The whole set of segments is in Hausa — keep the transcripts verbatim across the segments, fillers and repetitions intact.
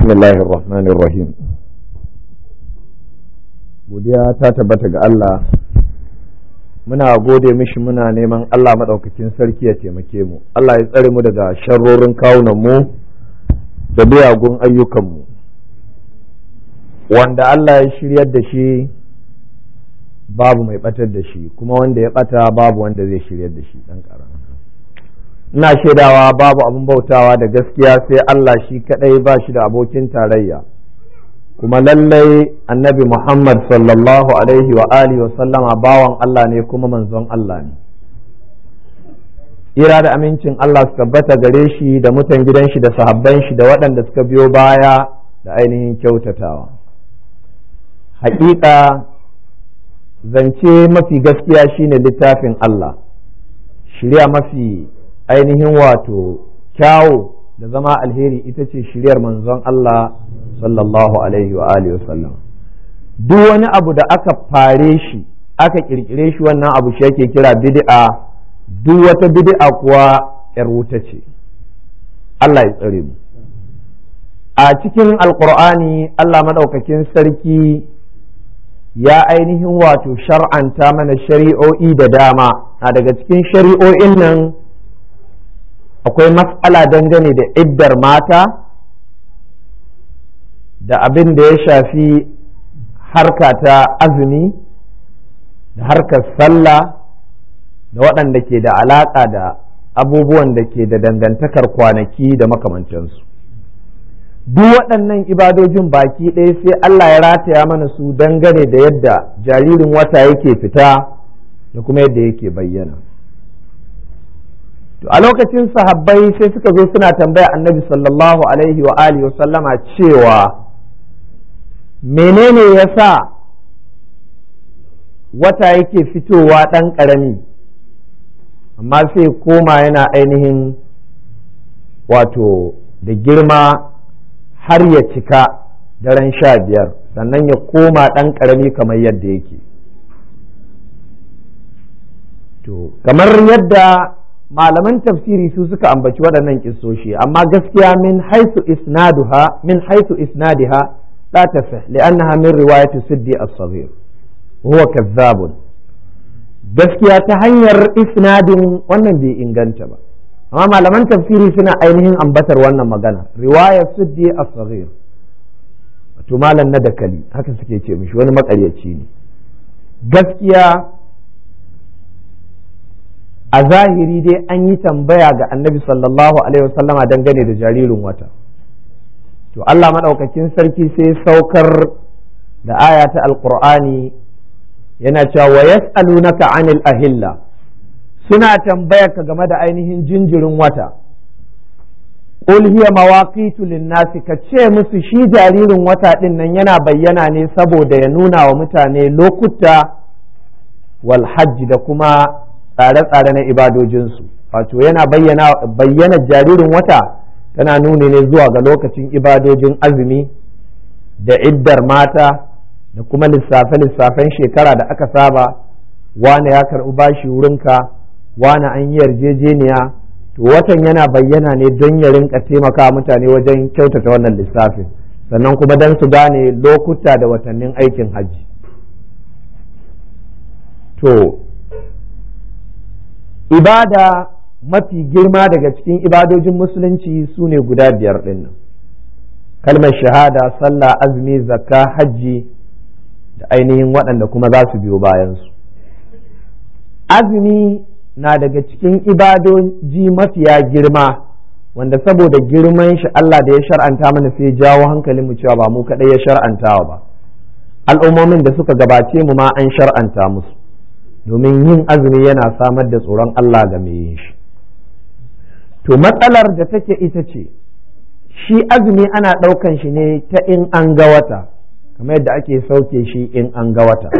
Bismillahir Rahmanir Rahim. Godiya ta tabbata ga Allah, muna gode mishi muna neman Allah maɗaukakin sarki ya taimake mu, Allah ya tsare mu daga sharrorin kawunan mu da miyagun ayyukanmu. Wanda Allah ya shiryar da shi babu mai ɓatar da shi, kuma wanda ya ɓata babu wanda zai shiryar da shi ɗan ƙarama. Ina shaidawa babu abin bautawa da gaskiya sai Allah shi kadai ba shi da abokin tarayya, kuma lallai annabi Muhammad sallallahu alaihi wa alihi wa sallama bawan Allah ne kuma manzon Allah ne. Ira da amincin Allah su tabbata gare shi da mutan gidan shi da sahabban shi da waɗanda suka biyo baya da ainihin kyautatawa. Haƙiƙa zance mafi gaskiya shine littafin Allah, shirya mafi ainihin wato kyawu da zama alheri ita ce shiryar manzon Allah sallallahu alaihi wa alihi wasallam. Duk wani abu da aka fare shi aka kirkire shi wannan abu shi yake kira bid'a, duk wata bid'a kuwa yar wuta ce. Allah ya tsare mu. A cikin alqur'ani Allah madaukakin sarki ya ainihin wato shar'anta mana shari'o'i da dama. A daga cikin shari'o'in nan akwai mas'ala dangane da iddar mata da abin da ya shafi harka ta azumi da harkar sallah da waɗanda ke da alaƙa da abubuwan da ke da dangantakar kwanaki da makamantansu. Duk waɗannan ibadojin baki ɗaya sai Allah ya rataya mana su dangane da yadda jaririn wata yake fita da kuma yadda yake bayyana. To a lokacin sahabbai sai suka zo suna tambaya annabi sallallahu alaihi wa alihi wa sallama cewa menene yasa wata yake fitowa ɗan ƙarami amma sai koma yana ainihin wato da girma har ya cika daren sha biyar sannan ya koma ɗan ƙarami kamar yadda yake. To kamar yadda malaman tafsiri su suka ambaci waɗannan kissoshi, amma gaskiya min haisu isnaduha min haisu isnadiha la tasih li'annaha min riwayati siddi as-saghir huwa kazzabun. Gaskiya ta hanyar isnadin wannan bai inganta ba, amma malaman tafsiri suna ainihin ambatar wannan magana riwayat siddi as-saghir, wato malam na dakali haka suke ce mishi, wani makaryaci ne. Gaskiya a zahiri dai an yi tambaya ga annabi sallallahu alaihi wasallama dangane da jaririn wata, to Allah maɗaukakin sarki sai saukar da aya ta alqur'ani yana cewa wa yas'alunaka anil ahilla, suna tambaya ka game da ainihin jinjirin wata. Qul hiya mawaqitu lin-nasi, ka ce musu shi jaririn wata din nan yana bayyana ne saboda ya nuna wa mutane lokuta wal hajji da kuma tsare-tsare na ibadojinsu. Wato yana bayyana bayyana jaririn wata tana nuni ne zuwa ga lokacin ibadojin azumi da iddar mata da kuma lissafe-lissafen shekara da aka saba, wane ya karɓi bashi wurinka, wane an yi yarjejeniya. To watan yana bayyana ne don ya rinka taimaka mutane wajen kyautata wannan lissafin, sannan kuma don su gane lokuta da watannin aikin hajji. To ibada mafi girma daga cikin ibadojin musulunci su ne guda biyar ɗin nan: kalmar shahada, sallah, azumi, zakka, hajji da ainihin waɗanda kuma za su biyo bayansu. Azumi na daga cikin ibadoji mafiya girma, wanda saboda girman shi Allah da ya shar'anta mana sai jawo hankalin mu cewa ba mu kaɗai ya shar'antawa ba, al'ummomin da suka gabace mu ma an shar'anta musu, domin yin azumi yana samar da tsoron Allah ga mai yin shi. To matsalar da take ita ce, shi azumi ana ɗaukan shi ne ta in an ga wata, kamar yadda ake sauke shi in an ga wata.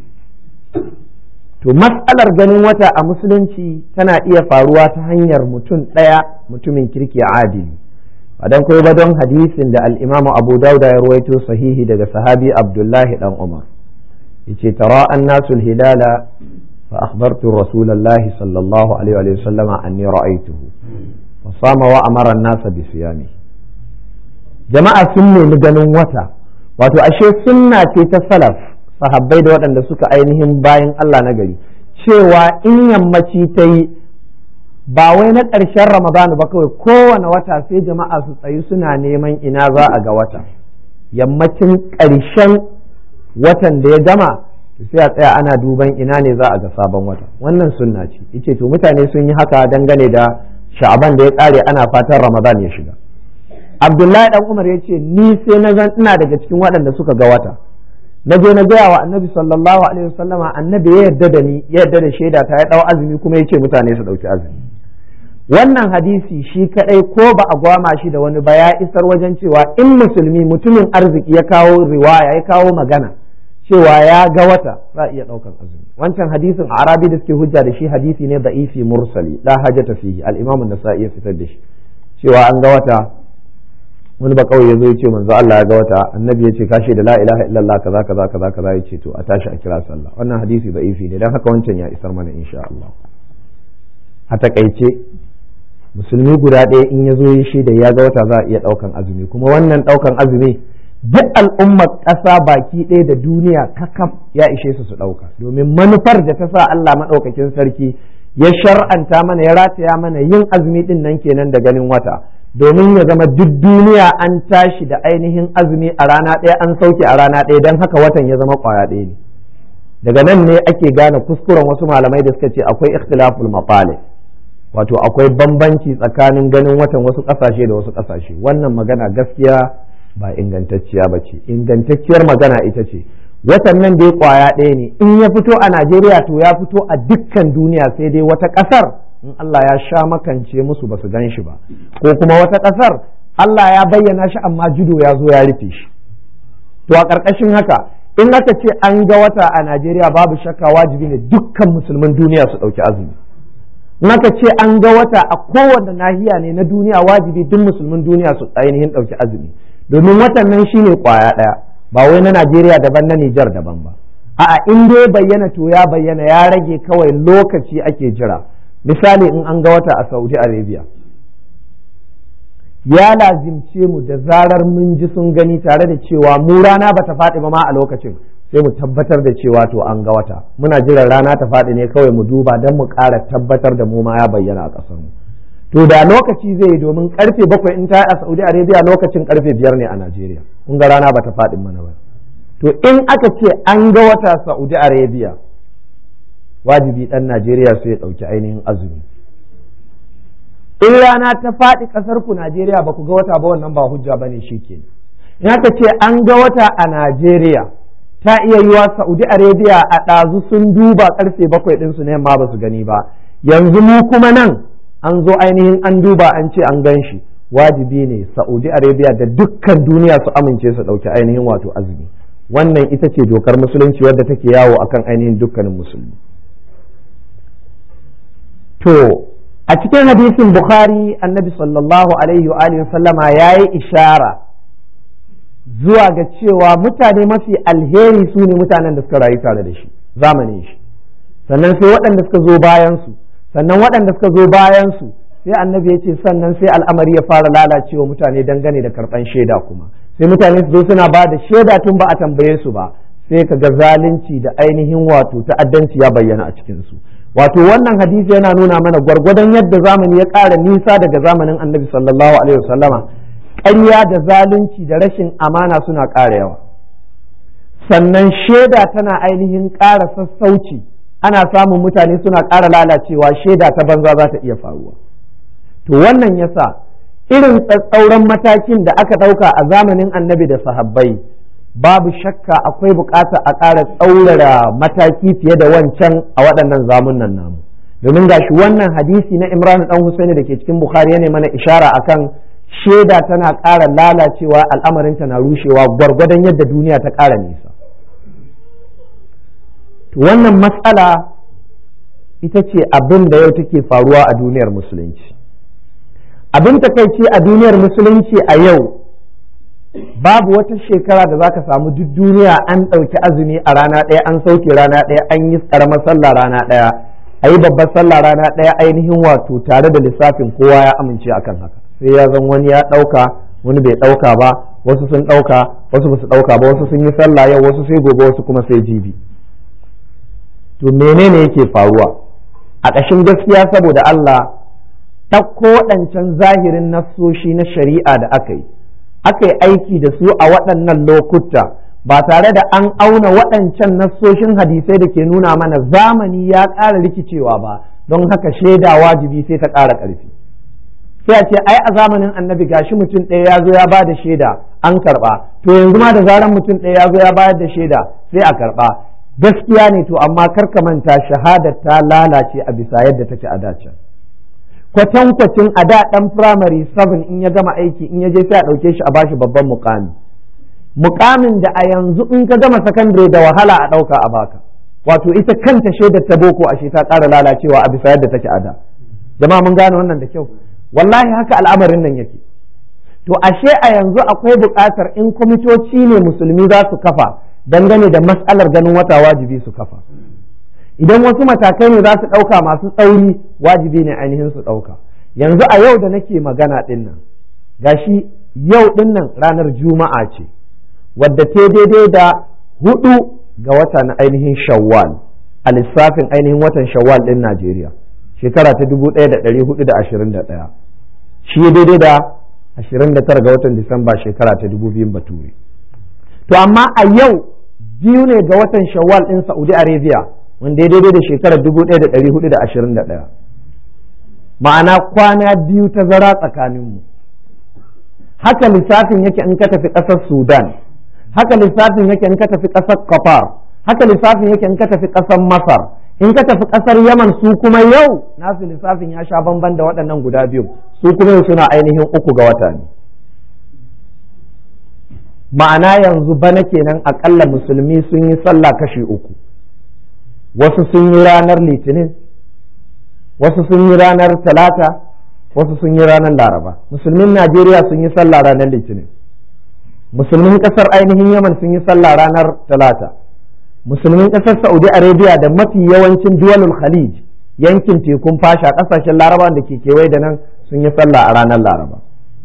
To matsalar ganin wata a musulunci tana iya faruwa ta hanyar mutum ɗaya, mutumin kirki adili, ba don kai ba don hadisin da al'imamu Abu Dauda ya ruwaito sahihi daga sahabi Abdullahi dan Umar, yace tara annasul hilala fa akhbartu rasulullahi sallallahu alaihi wa sallama anni ra'aytuhu fa sama wa amara an-nasa bi siyami. jama'a sun nemi ganin wata, wato ashe sunna ce ta salaf sahabbai da waɗanda suka ainihin bayan Allah na gari cewa in yammaci ta yi ba wai na ƙarshen Ramadan ba kawai, kowane wata sai jama'a su tsayi suna neman ina za a ga wata. Yammacin ƙarshen watan da ya gama sai a tsaya ana duban ina ne za a ga sabon wata. Wannan sunna ce. Yace to mutane sun yi haka dangane da Sha'aban da ya ƙare ana fatan Ramadan ya shiga. Abdullahi dan Umar ya ce ni sai na zan ina daga cikin waɗanda suka ga wata. Na je na gaya wa Annabi sallallahu alaihi wasallama, Annabi ya yarda da ni, ya yarda da shaida ta, ya dau azumi kuma ya ce mutane su ɗauki azumi. Wannan hadisi shi kadai ko ba a gwama shi da wani ba ya isar wajen cewa in musulmi mutumin arziki ya kawo riwaya ya kawo magana cewa ya ga wata za a iya daukan azumi. Wancan hadisin a Arabi da suke hujja da shi hadisi ne da'ifi mursali la hajata fihi, al-Imam an-Nasa'i ya fitar da shi cewa an ga wata, wani ba kawai yazo ya ce manzo Allah ya ga wata, Annabi ya ce kashe da la ilaha illallah kaza kaza kaza kaza ya ce to a tashi a kira sallah. Wannan hadisi da'ifi ne dan haka wancan ya isar mana insha Allah. A takaice musulmi guda ɗaya in ya zo yi shi da ya ga wata za a iya ɗaukan azumi, kuma wannan ɗaukan azumi duk al'ummar ƙasa baki ɗaya da duniya kakaf ya ishe su su ɗauka, domin manufar da ta sa Allah maɗaukakin sarki ya shar'anta mana ya rataya mana yin azumi ɗin nan kenan da ganin wata, domin ya zama duk duniya an tashi da ainihin azumi a rana ɗaya an sauke a rana ɗaya, don haka watan ya zama ƙwaya ɗaya ne. Daga nan ne ake gane kuskuren wasu malamai da suka ce akwai ikhtilaful maqalih, wato akwai bambanci tsakanin ganin watan wasu ƙasashe da wasu ƙasashe. Wannan magana gaskiya ba ingantacciya ba ce. Ingantacciyar magana ita ce watan nan dai ƙwaya ɗaya ne, in ya fito a Najeriya to ya fito a dukkan duniya, sai dai wata ƙasar in Allah ya sha makance musu ba su gan shi ba, ko kuma wata ƙasar Allah ya bayyana shi amma judo ya zo ya rufe shi. To a ƙarƙashin haka in aka ce an ga wata a Najeriya babu shakka wajibi ne dukkan musulmin duniya su ɗauki azumi. Naka ce an ga wata a kowane nahiya ne na duniya wajibi duk musulmin duniya su ainihin ɗauki azumi, domin watan nan shine kwaya ɗaya, ba wai na Najeriya daban na Nijar daban ba. A'a, in dai bayyana to ya bayyana, ya rage kawai lokaci ake jira. Misali in an ga wata a Saudi Arabia, ya lazimce mu da zarar mun ji sun gani tare da cewa mu rana bata faɗi ba ma a lokacin, sai mu tabbatar da cewa to an ga wata, muna jiran rana ta faɗi ne kawai mu duba don mu ƙara tabbatar da mu ma ya bayyana a ƙasar mu. To da lokaci zai yi, domin karfe bakwai in ta a Saudi Arabia lokacin karfe biyar ne a Najeriya, kun ga rana bata faɗi mana ba. To in aka ce an ga wata Saudi Arabia, wajibi ɗan Najeriya sai ya ɗauki ainihin azumi. In rana ta faɗi ƙasar ku Najeriya ba ku ga wata ba, wannan ba hujja bane shikenan. In aka ce an ga wata a Najeriya, ta iya yiwa Saudi Arabia a ɗazu sun duba karfe bakwai ɗinsu ne ma ba su gani ba, yanzu mu kuma nan an zo ainihin an duba an ce an gan shi. Wajibi ne Saudi Arabia da dukkan duniya su amince su ɗauki ainihin wato azumi. Wannan ita ce dokar musulunci wadda take yawo akan ainihin dukkanin musulmi. To a cikin hadisin Bukhari, Annabi sallallahu alaihi wa alihi sallama yayi ishara zuwa ga cewa mutane mafi alheri su ne mutanen da suka rayu tare da shi zamanin shi, sannan sai waɗanda suka zo bayan su, sannan waɗanda suka zo bayan su, sai Annabi ya ce sannan sai al'amari ya fara lalacewa mutane dangane da karɓan shaida, kuma sai mutane su zo suna ba da shaida tun ba a tambaye su ba, sai ka ga zalunci da ainihin wato ta'addanci ya bayyana a cikin su. Wato wannan hadisi yana nuna mana gwargwadon yadda zamani ya ƙara nisa daga zamanin Annabi sallallahu alaihi wasallama, ƙarya da zalunci da rashin amana suna ƙara yawa, sannan shaida tana ainihin ƙara sassauci, ana samun mutane suna ƙara lalacewa, shaida ta banza za ta iya faruwa. To wannan yasa irin tsatsauran matakin da aka ɗauka a zamanin Annabi da sahabbai, babu shakka akwai buƙatar a ƙara tsaurara mataki fiye da wancan a waɗannan zamunan namu, domin gashi wannan hadisi na Imran dan Husaini da ke cikin Bukhari yana mana ishara akan shaida tana ƙara lalacewa, al'amarinta na rushewa gwargwadon yadda duniya ta ƙara nisa. To wannan matsala ita ce abin da yau take faruwa a duniyar musulunci. Abin takaici a duniyar musulunci a yau, babu wata shekara da za ka samu duk duniya an ɗauki azumi a rana ɗaya, an sauke rana ɗaya, an yi ƙaramar sallah rana ɗaya, a yi babbar sallah rana ɗaya, ainihin wato tare da lissafin kowa ya amince akan haka. Sai ya zan wani ya ɗauka, wani bai ɗauka ba, wasu sun ɗauka, wasu ba su ɗauka ba, wasu sun yi sallah yau, wasu sai gobe, wasu kuma sai jibi. To menene yake faruwa? A ƙashin gaskiya saboda Allah, ɗauko waɗancan zahirin nassoshi na shari'a da aka yi, aka yi aiki da su a waɗannan lokuta ba tare da an auna waɗancan nassoshin hadisai da ke nuna mana zamani ya ƙara rikicewa ba, don haka shaida wajibi sai ta ƙara ƙarfi. Sai a ce ai a zamanin annabi gashi mutum ɗaya ya zo ya ba da shaida an karɓa, to yanzu ma da zaran mutum ɗaya ya zo ya bayar da shaida sai a karɓa. Gaskiya ne, to amma kar ka manta shahadar ta lalace a bisa yadda take a dace. Kwatankwacin a da ɗan firamare seven in ya gama aiki in ya je sai a ɗauke shi a bashi babban mukami. Mukamin da a yanzu in ka gama sakandare da wahala a ɗauka a baka. Wato ita kanta shaidar ta boko ashe ta ƙara lalacewa a bisa yadda take a da. Jama'a mun gane wannan da kyau. Wallahi haka al'amarin nan yake. To ashe a yanzu akwai buƙatar in kwamitoci ne musulmi za su kafa dangane da mas'alar ganin wata wajibi su kafa. Idan wasu matakai ne za su ɗauka masu tsauri wajibi ne ainihin su ɗauka. Yanzu a yau da nake magana ɗin nan, gashi yau ɗin nan ranar Juma'a ce, wadda ta daidai da hudu ga wata na ainihin Shawwal, a lissafin ainihin watan Shawwal ɗin Najeriya, shekara ta dubu ɗaya da ɗari hudu da ashirin da ɗaya. Shi daidai da ashirin da tara ga watan Disamba shekara ta dubu biyun Bature. To amma a yau biyu ne ga watan Shawwal ɗin Saudi Arabia, wanda ya daidai da shekarar dubu ɗaya da ɗari hudu da ashirin da ɗaya. Ma'ana kwana biyu ta zara tsakaninmu. Haka lissafin yake in ka tafi ƙasar Sudan, haka lissafin yake in ka tafi ƙasar Qatar, haka lissafin yake in ka tafi ƙasar Masar, in ka tafi ƙasar Yaman su kuma yau nasu lissafin ya sha bamban da waɗannan guda biyu, su kuma yau suna ainihin uku ga wata ne. Ma'ana yanzu bana kenan aƙalla musulmi sun yi sallah kashi uku. Wasu sun yi ranar Litinin, wasu sun yi ranar Talata, wasu sun yi ranar Laraba. Musulmin Najeriya sun yi sallah ranar Litinin, musulmin ƙasar ainihin Yaman sun yi sallah ranar Talata, musulmin ƙasar Saudi Arabia da mafi yawancin duwalul Khalij, yankin tekun fasha, ƙasashen Laraba da ke kewaye da nan sun yi sallah a ranar Laraba.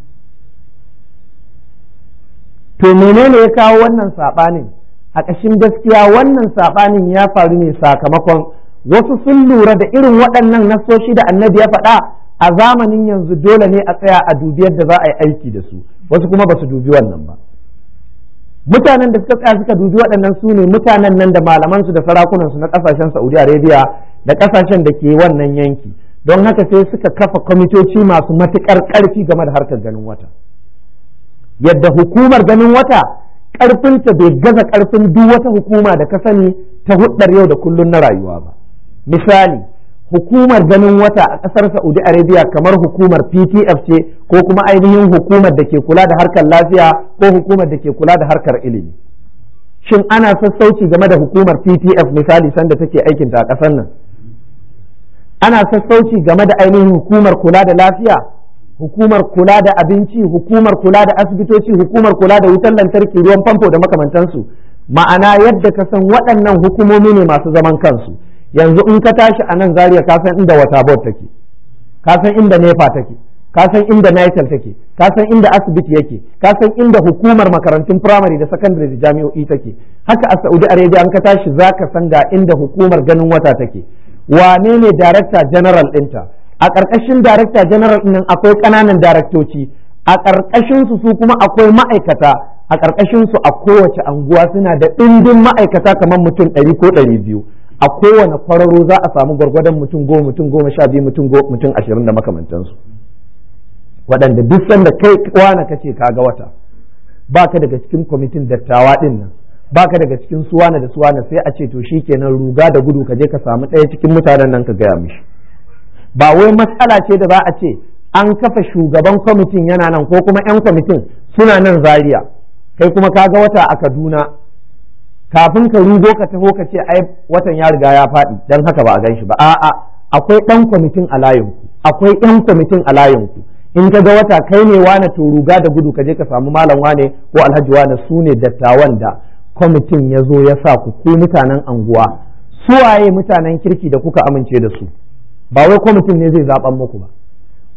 To menene ya kawo wannan saɓanin? A ƙashin gaskiya wannan saɓanin ya faru ne sakamakon wasu sun lura da irin waɗannan nassoshi da annabi ya faɗa a zamanin yanzu dole ne a tsaya a dubi yadda za a yi aiki da su, wasu kuma ba su dubi wannan ba. Mutanen da suka tsaya suka dubi waɗannan su ne mutanen nan da malamansu da sarakunansu na ƙasashen Saudi Arabia da ƙasashen da ke wannan yanki, don haka sai suka kafa kwamitoci masu matuƙar ƙarfi game da harkar ganin wata. Yadda hukumar ganin wata ƙarfinta bai gaza ƙarfin duk wata hukuma da ka sani ta huɗar yau da kullun na rayuwa ba. Misali, hukumar ganin wata a ƙasar Saudi Arabia kamar hukumar P T F ce ko kuma ainihin hukumar da ke kula da harkar lafiya ko hukumar da ke kula da harkar ilimi. Shin ana sassauci game da hukumar P T F misali sanda take aikinta a ƙasar nan? Ana sassauci game da ainihin hukumar kula da lafiya, hukumar kula da abinci, hukumar kula da asibitoci, hukumar kula da wutar lantarki, ruwan famfo da makamantansu. Ma'ana yadda ka san waɗannan hukumomi ne masu zaman kansu. Yanzu in ka tashi a nan Zaria ka san inda water board take, ka san inda nepa take, ka san inda nitel take, ka san inda asibiti yake, ka san inda hukumar makarantun firamare da sakandare da jami'o'i take. Haka a Saudi Arabia an ka tashi za ka san ga inda hukumar ganin wata take. Wane ne director general ɗinta? A ƙarƙashin director general ɗin akwai ƙananan daraktoci, a ƙarƙashin su su kuma akwai ma'aikata, a ƙarƙashin su a kowace anguwa suna da ɗimbin ma'aikata kamar mutum ɗari ko ɗari biyu. A kowane kwararo za a samu gwargwadon mutum goma, mutum goma sha biyu, mutum mutum ashirin da makamantansu. Waɗanda duk sanda kai wane kace ka ga wata, ba ka daga cikin kwamitin dattawa ɗin nan, ba ka daga cikin suwana da suwana, sai a ce to shi kenan ruga da gudu ka je ka samu ɗaya cikin mutanen nan ka gaya mishi. Ba wai matsala ce da za a ce an kafa shugaban kwamitin yana nan ko kuma 'yan kwamitin suna nan Zaria, kai kuma ka ga wata a Kaduna, kafin ka rugo ka taho ka ce ai watan ya riga ya faɗi dan haka ba a gan shi ba. A'a, akwai ɗan kwamitin a layinku, akwai 'yan kwamitin a layinku. In ka ga wata kai ne wane to ruga da gudu ka je ka samu malam wane ko alhaji wane, su ne dattawan da kwamitin ya zo ya sa ku ku mutanen anguwa. Suwaye mutanen kirki da kuka amince da su? Ba wai kwamitin ne zai zaɓan muku ba.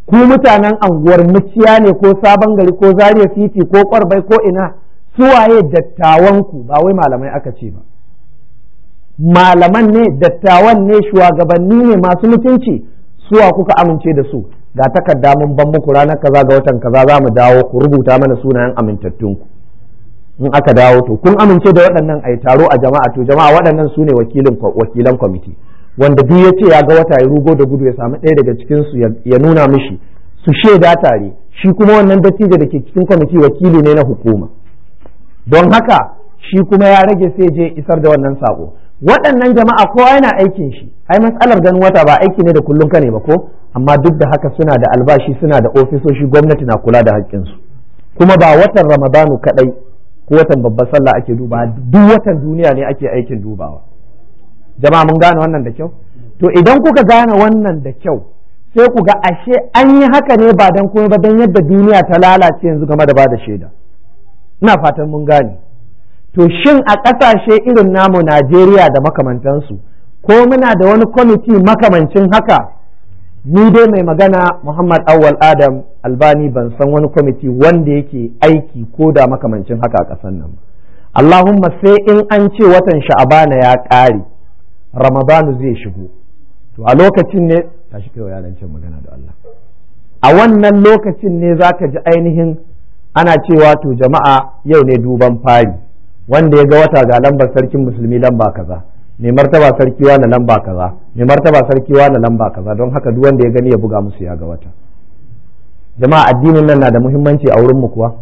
ku mutanen anguwar muciya ne ko sabon gari ko Zaria City ko Kwarbai ko ina, suwaye dattawanku, ba wai malamai aka ce ba, malaman ne, dattawan ne, shugabanni ne masu mutunci, suwa kuka amince da su, ga takarda mun ban muku ranar kaza ga watan kaza za mu dawo, ku rubuta mana sunayen amintattunku. In aka dawo to kun amince da waɗannan ai taro a jama'a, to jama'a waɗannan su ne wakilan kwamiti, wanda duk ya ce ya ga wata ya rugo da gudu ya samu ɗaya daga cikin su ya nuna mishi su shaida tare, shi kuma wannan dattijo da ke cikin kwamiti wakili ne na hukuma, don haka shi kuma ya rage sai je isar da wannan sako. Waɗannan jama'a kowa yana aikin shi, ai matsalar ganin wata ba aiki ne da kullum ka ne ba ko, amma duk da haka suna da albashi, suna da ofisoshi, gwamnati na kula da haƙƙinsu. Kuma ba watan Ramadanu kaɗai ko watan babbar sallah ake duba, duk watan duniya ne ake aikin dubawa. Jama'a mun gane wannan da kyau? To idan kuka gane wannan da kyau, sai ku ga ashe an yi haka ne ba dan kuma ba dan yadda duniya ta lalace yanzu game da bada shaida. Ina fatan mun gane. To shin a ƙasashe irin namu Najeriya da makamantansu, ko muna da wani kwamiti makamancin haka? Ni dai mai magana Muhammad Awwal Adam Albani ban san wani kwamiti wanda yake aiki ko da makamancin haka a ƙasar nan. Allahumma sai in an ce watan Sha'abana ya ƙare, Ramadanu zai shigo. To a lokacin ne, tashi kai wa yaran can magana da Allah. A wannan lokacin ne zaka ji ainihin ana cewa to jama'a yau ne duban fari. Wanda ya ga wata ga lambar sarkin musulmi lamba kaza, mai martaba sarki wa na lamba kaza, mai martaba sarki wa na lamba kaza, don haka duk wanda ya gani ya buga musu ya ga wata. Jama'a addinin nan na da muhimmanci a wurin mu kuwa?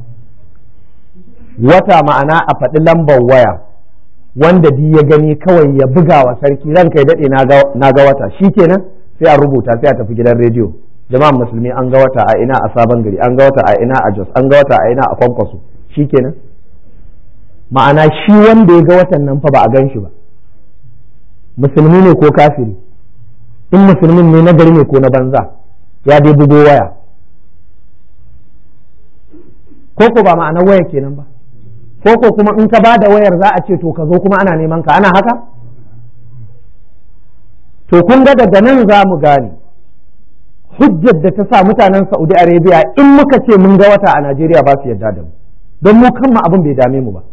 Wata ma'ana a faɗi lambar waya, wanda di ya gani kawai ya buga wa sarki, ranka ya daɗe na ga wata, shikenan sai a rubuta sai a tafi gidan rediyo. Jama'a musulmi an ga wata a ina a Sabon Gari, an ga wata a ina a Jos, an ga wata a ina a Kwankwaso, shikenan. Ma'ana shi wanda ya ga watan nan fa ba a gan shi ba, musulmi ne ko kafiri, in musulmin ne na gari ne ko na banza, ya dai bugo waya, ko ko ba ma'anar waya kenan ba, ko ko kuma in ka ba da wayar za a ce to ka zo kuma ana neman ka, ana haka? To kun ga daga nan za mu gane hujjar da ta sa mutanen Saudi Arabia in muka ce mun ga wata a Najeriya ba su yarda da mu, don mu kanmu abin bai dame mu ba.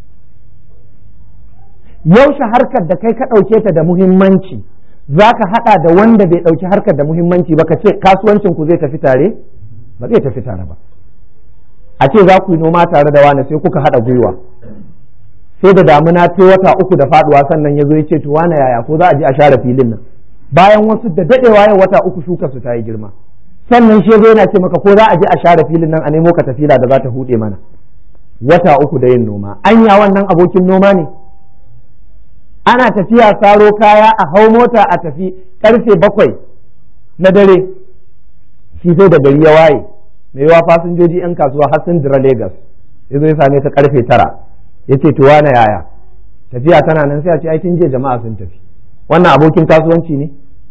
Yaushe harkar da kai ka ɗauke ta da muhimmanci za ka haɗa da wanda bai ɗauki harkar da muhimmanci ba, ka ce kasuwancin ku zai tafi tare? Ba zai tafi tare ba. A ce za ku yi noma tare da wani sai kuka haɗa gwiwa, sai da damuna ta wata uku da faɗuwa sannan ya zo ya ce to wani yaya ko za a je a share filin nan, bayan wasu da daɗewa yau wata uku shuka su ta yi girma, sannan shi zo yana ce maka ko za a je a share filin nan a nemo katafila da za ta huɗe mana. Wata uku da yin noma, anya wannan abokin noma ne? Ana tafiya saro kaya a hau mota a tafi karfe bakwai na dare, shi sai da gari ya waye, mai yawa fasinjoji 'yan kasuwa har sun jira Legas, ya zo ya same ta karfe tara, ya ce to wane yaya tafiya tana nan, sai a ce aikin jiya jama'a sun tafi. Wannan abokin kasuwanci ne?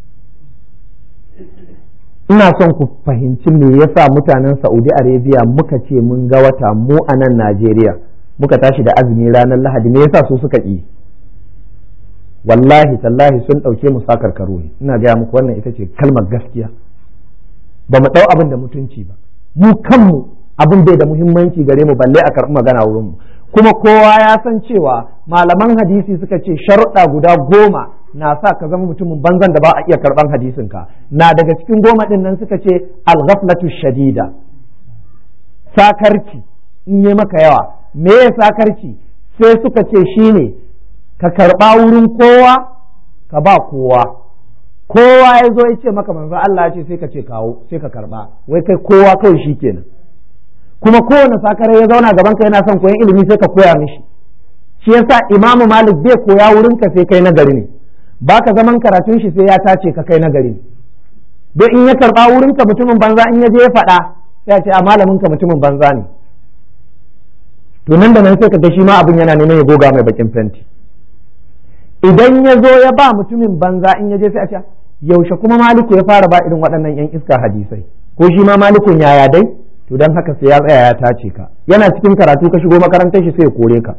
Ina son ku fahimci me yasa mutanen Saudi Arabia muka ce mun ga wata mu a nan Najeriya muka tashi da azumi ranar Lahadi, me yasa su suka ƙi? Wallahi tallahi sun ɗauke mu sakar karo ne, ina gaya muku wannan ita ce kalmar gaskiya. Ba mu ɗau abin da mutunci ba, mu kanmu abin bai da muhimmanci gare mu balle a karɓi magana wurin mu. Kuma kowa ya san cewa malaman hadisi suka ce sharuɗa guda goma na sa ka zama mutumin banzan da ba a iya karɓan hadisin ka. Na daga cikin goma ɗin nan suka ce al-ghaflatu shadida, sakarci in yi maka yawa. Me ya sakarci? Sai suka ce shine ka karɓa wurin kowa ka ba kowa, kowa ya zo ya ce maka manzo Allah ya ce sai ka ce kawo, sai ka karɓa, wai kai kowa kawai shi kenan. Kuma kowane sakare ya zauna gaban ka yana son koyon ilimi sai ka koya mishi. Shi yasa Imamu Malik bai koya wurin ka sai kai nagari ne, baka zaman karatun shi sai ya tace ka kai nagari ne. Don in ya karɓa wurin ka mutumin banza, in ya je ya faɗa sai ya ce a malamin ka mutumin banza ne. To nan da nan sai ka ga shi ma abin yana neman ya goga mai bakin fenti. Idan ya zo ya ba mutumin banza, in ya je sai a ce yaushe kuma Maliku ya fara ba irin waɗannan yan iska hadisai, ko shi ma Malikun yaya dai? To don haka sai ya tsaya ya tace ka, yana cikin karatu ka shigo makarantar shi sai ya kore ka,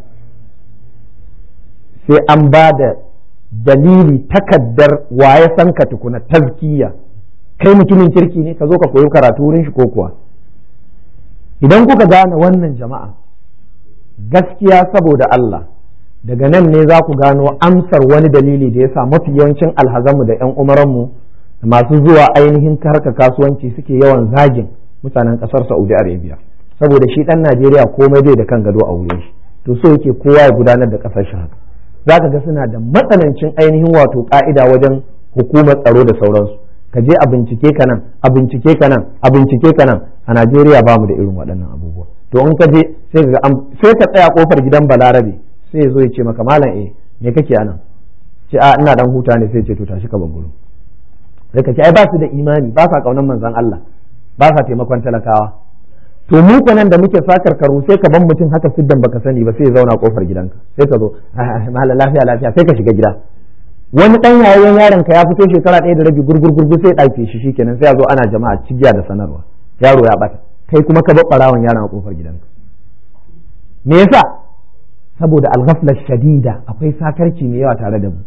sai an ba da dalili takaddar waye san ka tukuna tazkiya, kai mutumin kirki ne ka zo ka koyi karatu wurin shi ko kuwa? Idan kuka gane wannan jama'a, gaskiya saboda Allah, daga nan ne za ku gano amsar wani dalili da ya sa mafi yawancin alhazanmu da 'yan umaranmu da masu zuwa ainihin harka kasuwanci suke yawan zagin mutanen ƙasar Saudi Arabia, saboda shi ɗan Najeriya komai bai da kan gado a wurin shi, to so yake kowa ya gudanar da ƙasar shi haka. Za ka ga suna da matsanancin ainihin wato ƙa'ida wajen hukumar tsaro da sauransu. Ka je a bincike ka nan, a bincike ka nan, a bincike ka nan. A Najeriya ba mu da irin waɗannan abubuwa. To in ka je sai ka sai ka tsaya kofar gidan Balarabe, sai ya zo ya ce maka malam eh me kake anan? Ce a ina dan huta ne, sai ce to tashi ka bangulu. Sai ka ce ai ba su da imani, ba sa kaunan manzon Allah, ba sa taimakon talakawa. To mu nan da muke sakar karu sai ka ban mutum haka siddan baka sani ba, sai ya zauna kofar gidanka, sai ka zo malam lafiya lafiya, sai ka shiga gida. Wani dan yayin yaron ka ya fito shekara ɗaya da rabi gurgur gurgur sai ɗauke shi, shikenan sai ya zo ana jama'a cigiya da sanarwa yaro ya bata, kai kuma ka bar barawan yaron a kofar gidanka. Me yasa? Saboda al-ghafla shadida, akwai sakarci mai yawa tare da mu.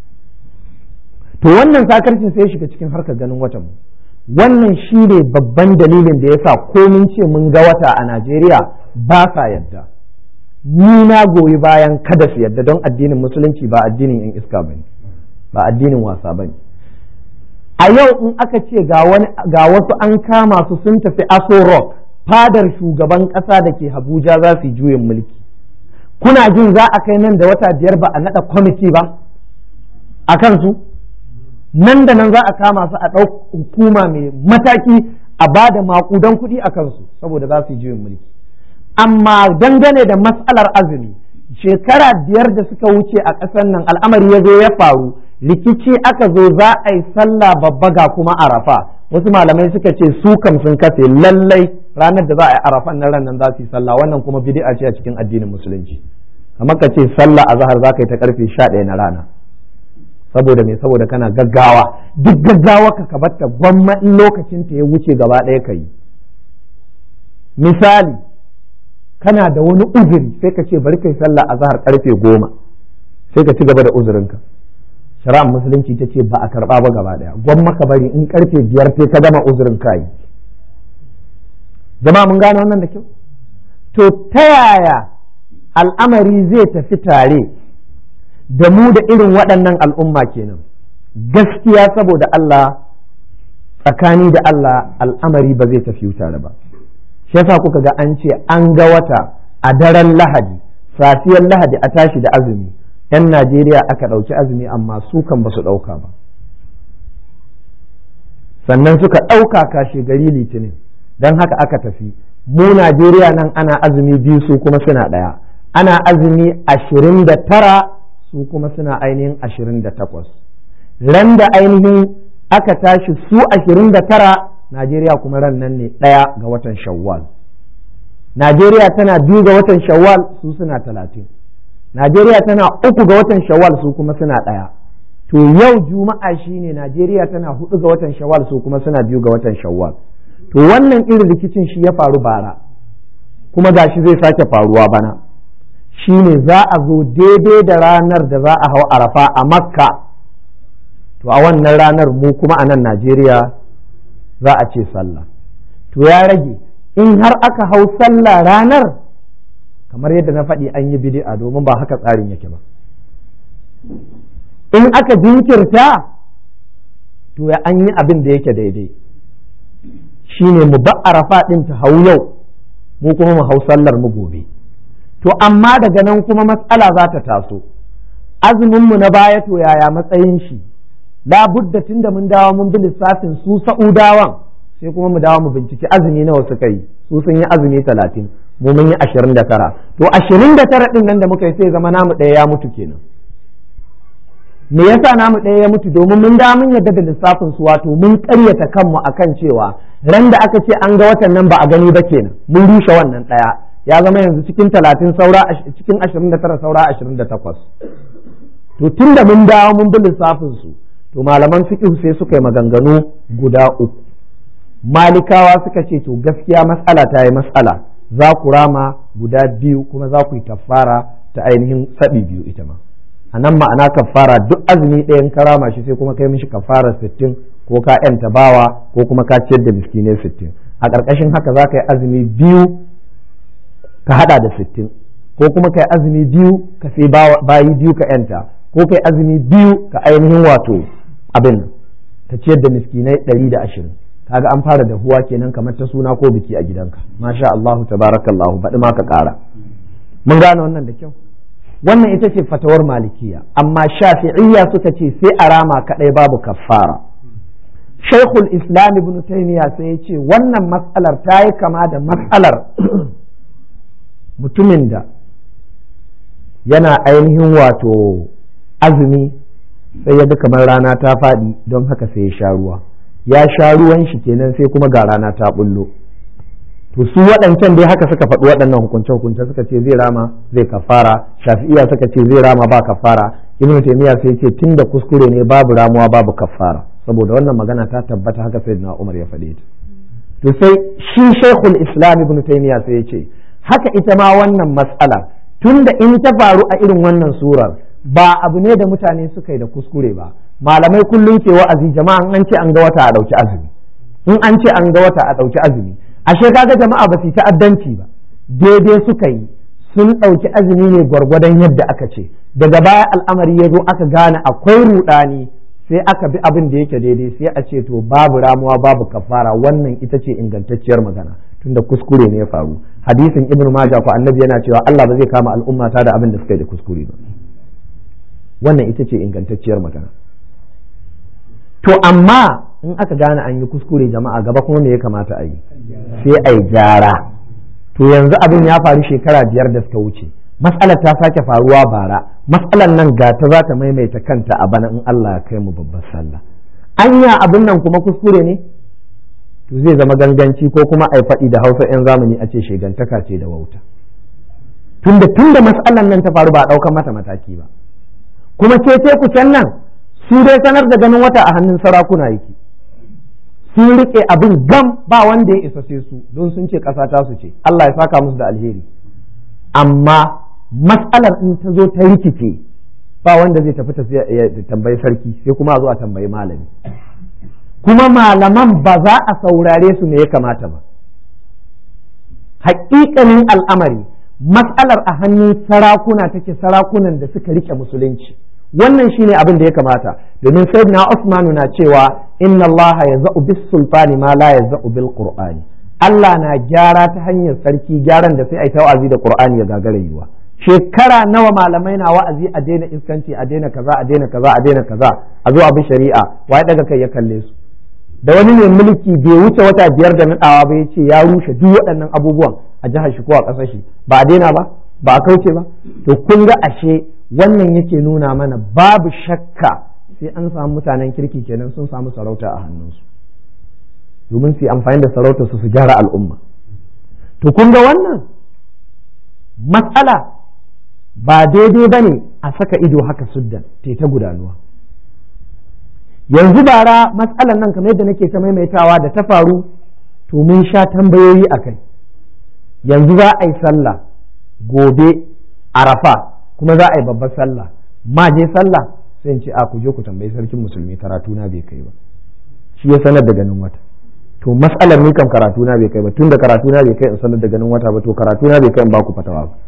To wannan sakarcin sai ya shiga cikin harkar ganin watan mu. Wannan shi ne babban dalilin da yasa ko mun ce mun ga wata a Najeriya ba sa yadda. Ni na goyi bayan kada su yadda, don addinin musulunci ba addinin yan iska bane, ba addinin wasa bane. A yau in aka ce ga wani ga wasu an kama su sun tafi Aso Rock, fadar shugaban ƙasa da ke Abuja, za su yi juyin mulki. Kuna jin za a kai nan da wata biyar ba a naɗa kwamiti ba a kansu? Nan da nan za a kama su a ɗau hukuma mai mataki a ba da maƙudan kuɗi a kansu saboda za su yi juyin mulki. Amma dangane da matsalar azumi, shekara biyar da suka wuce a ƙasar nan al'amari ya zo ya faru, rikici aka zo za a yi sallah babba ga kuma arafa. Wasu malamai suka ce su kam sun kafe lallai ranar da za a yi arafan nan ran nan za su yi sallah, wannan kuma bid'a ce a cikin addinin musulunci. Kamar ka ce sallah azhar za ka yi ta karfe sha ɗaya na rana. Saboda me? Saboda kana gaggawa, duk gaggawa ka kabarta gwamma in lokacin ta ya wuce gaba ɗaya ka yi. Misali, kana da wani uzuri sai ka ce bari kai sallah azhar karfe goma, sai ka ci gaba da uzurinka. Shari'ar musulunci ta ce ba a karba ba gaba ɗaya, gwamma ka bari in karfe biyar sai ka gama uzurin ka yi. Jama'a mun gane wannan da kyau? To ta yaya al'amari zai tafi tare da mu da irin waɗannan al'umma kenan? Gaskiya saboda Allah, tsakani da Allah, al'amari ba zai tafi tare ba. Shi yasa kuka ga an ce an ga wata a daren Lahadi, safiyar Lahadi a tashi da azumi. ‘Yan Najeriya aka ɗauki azumi amma su kan ba su ɗauka ba. Sannan suka ɗauka kashe gari Litinin, don haka aka tafi. Mu Najeriya nan ana azumi biyu, su kuma suna ɗaya. Ana azumi ashirin da tara, su kuma suna ainihin ashirin da takwas. Ran da ainihin aka tashi su ashirin da tara, Najeriya kuma ran nan ne ɗaya ga watan Shawwal. Najeriya tana biyu ga watan Shawwal, su suna talatin. Najeriya tana uku ga watan Shawwal, su kuma suna ɗaya. To yau Juma'a shine Najeriya tana hudu ga watan Shawwal, su kuma suna biyu ga watan Shawwal. To wannan irin rikicin shi ya faru bara, kuma gashi zai sake faruwa bana. Shine za a zo daidai da ranar da za a hau Arafa a Makka. To a wannan ranar mu kuma a nan Najeriya za a ce sallah. To ya rage, in har aka hau sallah ranar, kamar yadda na faɗi an yi bid'a, domin ba haka tsarin yake ba. In aka jinkirta, to ya an yi abin da yake daidai. Shine mu ba Arafa ɗin ta hau yau, mu kuma mu hau sallar mu gobe. To amma daga nan kuma matsala za ta taso. Azuminmu na baya to yaya matsayin shi? Labudda tun da mun dawo mun bi lissafin su Sa'udawan, sai kuma mu dawo mu binciki azumi nawa suka yi. Su sun yi azumi talatin, mu mun yi ashirin da tara. To ashirin da tara ɗin nan da muka yi sai zama namu ɗaya ya mutu kenan. Me yasa namu ɗaya ya mutu? Domin mun da mun yarda da lissafin su, wato mun ƙaryata kanmu akan cewa ran da aka ce an ga watan nan ba a gani ba kenan, mun rushe wannan ɗaya. Ya zama yanzu cikin talatin saura, cikin ashirin da tara saura ashirin da takwas. To tun da mun dawo mun bi lissafin su, to malaman fiqh sai suka yi maganganu guda uku. Malikawa suka ce to gaskiya mas'ala ta yi mas'ala, za ku rama guda biyu kuma za ku yi kafara ta ainihin saɓi biyu ita ma. A nan ma'ana kafara duk azumi ɗayan ka rama shi sai kuma kai mishi kafara sittin ko ka yanta bawa ko kuma ka ciyar da miskinai sittin. A ƙarƙashin haka za ka yi azumi biyu ka hada da sittin, ko kuma ka yi azumi biyu ka sai bayi biyu ka yanta, ko ka yi azumi biyu ka ainihin wato abin ka ciyar da miskinai ɗari da ashirin. Kaga an fara dahuwa kenan kamar ta suna ko biki a gidanka. Masha Allahu tabarakallahu, baɗi ma ka ƙara. Mun gane wannan da kyau. Wannan ita ce fatawar malikiya, amma shafi'iyya suka ce sai a rama kaɗai babu kaffara. Shaikhul Islam Ibn Taymiyyah sai ya ce wannan matsalar ta yi kama da matsalar mutumin da yana ainihin wato azumi sai ya ga kamar rana ta faɗi don haka sai ya sha ruwa. Ya sha ruwan shi kenan sai kuma ga rana ta bullo. To su waɗancan dai haka suka faɗi waɗannan hukunce-hukunce, suka ce zai rama zai kafara. Shafi'iyya suka ce zai rama ba kafara. Ibn Taymiyyah sai ce tunda kuskure ne babu ramuwa babu kafara, saboda wannan magana ta tabbata haka sayyidina Umar ya faɗe ta. To sai shi Sheikhul Islam Ibn Taymiyyah sai ya ce haka ita ma wannan mas'ala tunda in ta faru a irin wannan surar ba abu ne da mutane suka yi da kuskure ba. Malamai kullum ke wa'azi, jama'a an ce an ga wata a ɗauki azumi, in an ce an ga wata a ɗauki azumi. Ashe kaga jama'a ba su ta'addanci ba, daidai suka yi, sun ɗauki azumi ne gwargwadon yadda aka ce. Daga baya al'amari ya zo aka gane akwai ruɗani, sai aka bi abin da yake daidai, sai a ce to babu ramuwa babu kafara. Wannan ita ce ingantacciyar magana, tunda kuskure ne ya faru. Hadisin Ibn Majah ko annabi yana cewa Allah ba zai kama al'ummata da abin da suka yi da kuskure ba. Wannan ita ce ingantacciyar magana. To amma in aka gane an yi kuskure jama'a, gaba kuma me ya kamata a yi? Sai a yi gyara. To yanzu abin ya faru shekara biyar da suka wuce, matsalar ta sake faruwa bara, matsalar nan ga ta za ta maimaita kanta a bana in Allah ya kai mu babbar sallah. Anya abin nan kuma kuskure ne? To zai zama ganganci ko kuma a faɗi da Hausa 'yan zamani a ce shegantaka ce da wauta. Tunda tunda matsalar nan ta faru ba a ɗaukar mata mataki ba. Kuma ce ce ku can nan su dai sanar da ganin wata a hannun sarakuna yake, sun rike abin gam ba wanda ya isa sai su, don sun ce ƙasa ta su ce, Allah ya saka musu da alheri. Amma matsalar in ta zo ta rikice ba wanda zai tafi tafiya tambayi sarki, sai kuma a zo a tambayi malami, kuma malaman ba za a saurare su me ya kamata ba. Haƙiƙanin al'amari matsalar a hannun sarakuna take, sarakunan da suka rike musulunci. Wannan shine abin da ya kamata, domin sayyidina Usman na cewa inna Allah yaz'u bis sultani ma la yaz'u bil qur'ani. Allah na gyara ta hanyar sarki, gyaran da sai ai ta wa'azi da qur'ani ya gagara yiwa. Shekara nawa malamai na wa'azi a daina iskanci, a daina kaza, a daina kaza, a daina kaza, a zo abin shari'a, wai daga kai ya kalle su. Da wani mai mulki bai wuce wata biyar da nadawa ba, yace ya rushe duk waɗannan abubuwan a jihar shi ko a ƙasar shi, ba a daina ba, ba a kauce ba. To kun ga ashe wannan yake nuna mana babu shakka sai an samu mutanen kirki kenan sun samu sarauta a hannunsu, domin su yi amfani da sarauta su su gyara al'umma. To kun ga wannan matsala ba daidai ba ne a saka ido haka suddan te ta gudanuwa. Yanzu bara matsalan nan kamar yadda nake ta maimaitawa da ta faru, to mun sha tambayoyi a kai. Yanzu za a yi sallah gobe Arafa, kuma za a yi babbar sallah, ma je sallah sai in ce a ku je ku tambayi sarkin musulmi, karatu na bai kai ba, shi ya sanar da ganin wata. To mas'alar ni kan karatu na bai kai ba, tunda karatu na bai kai in sanar da ganin wata ba, to karatu na bai kai in ba ku fatawa ba.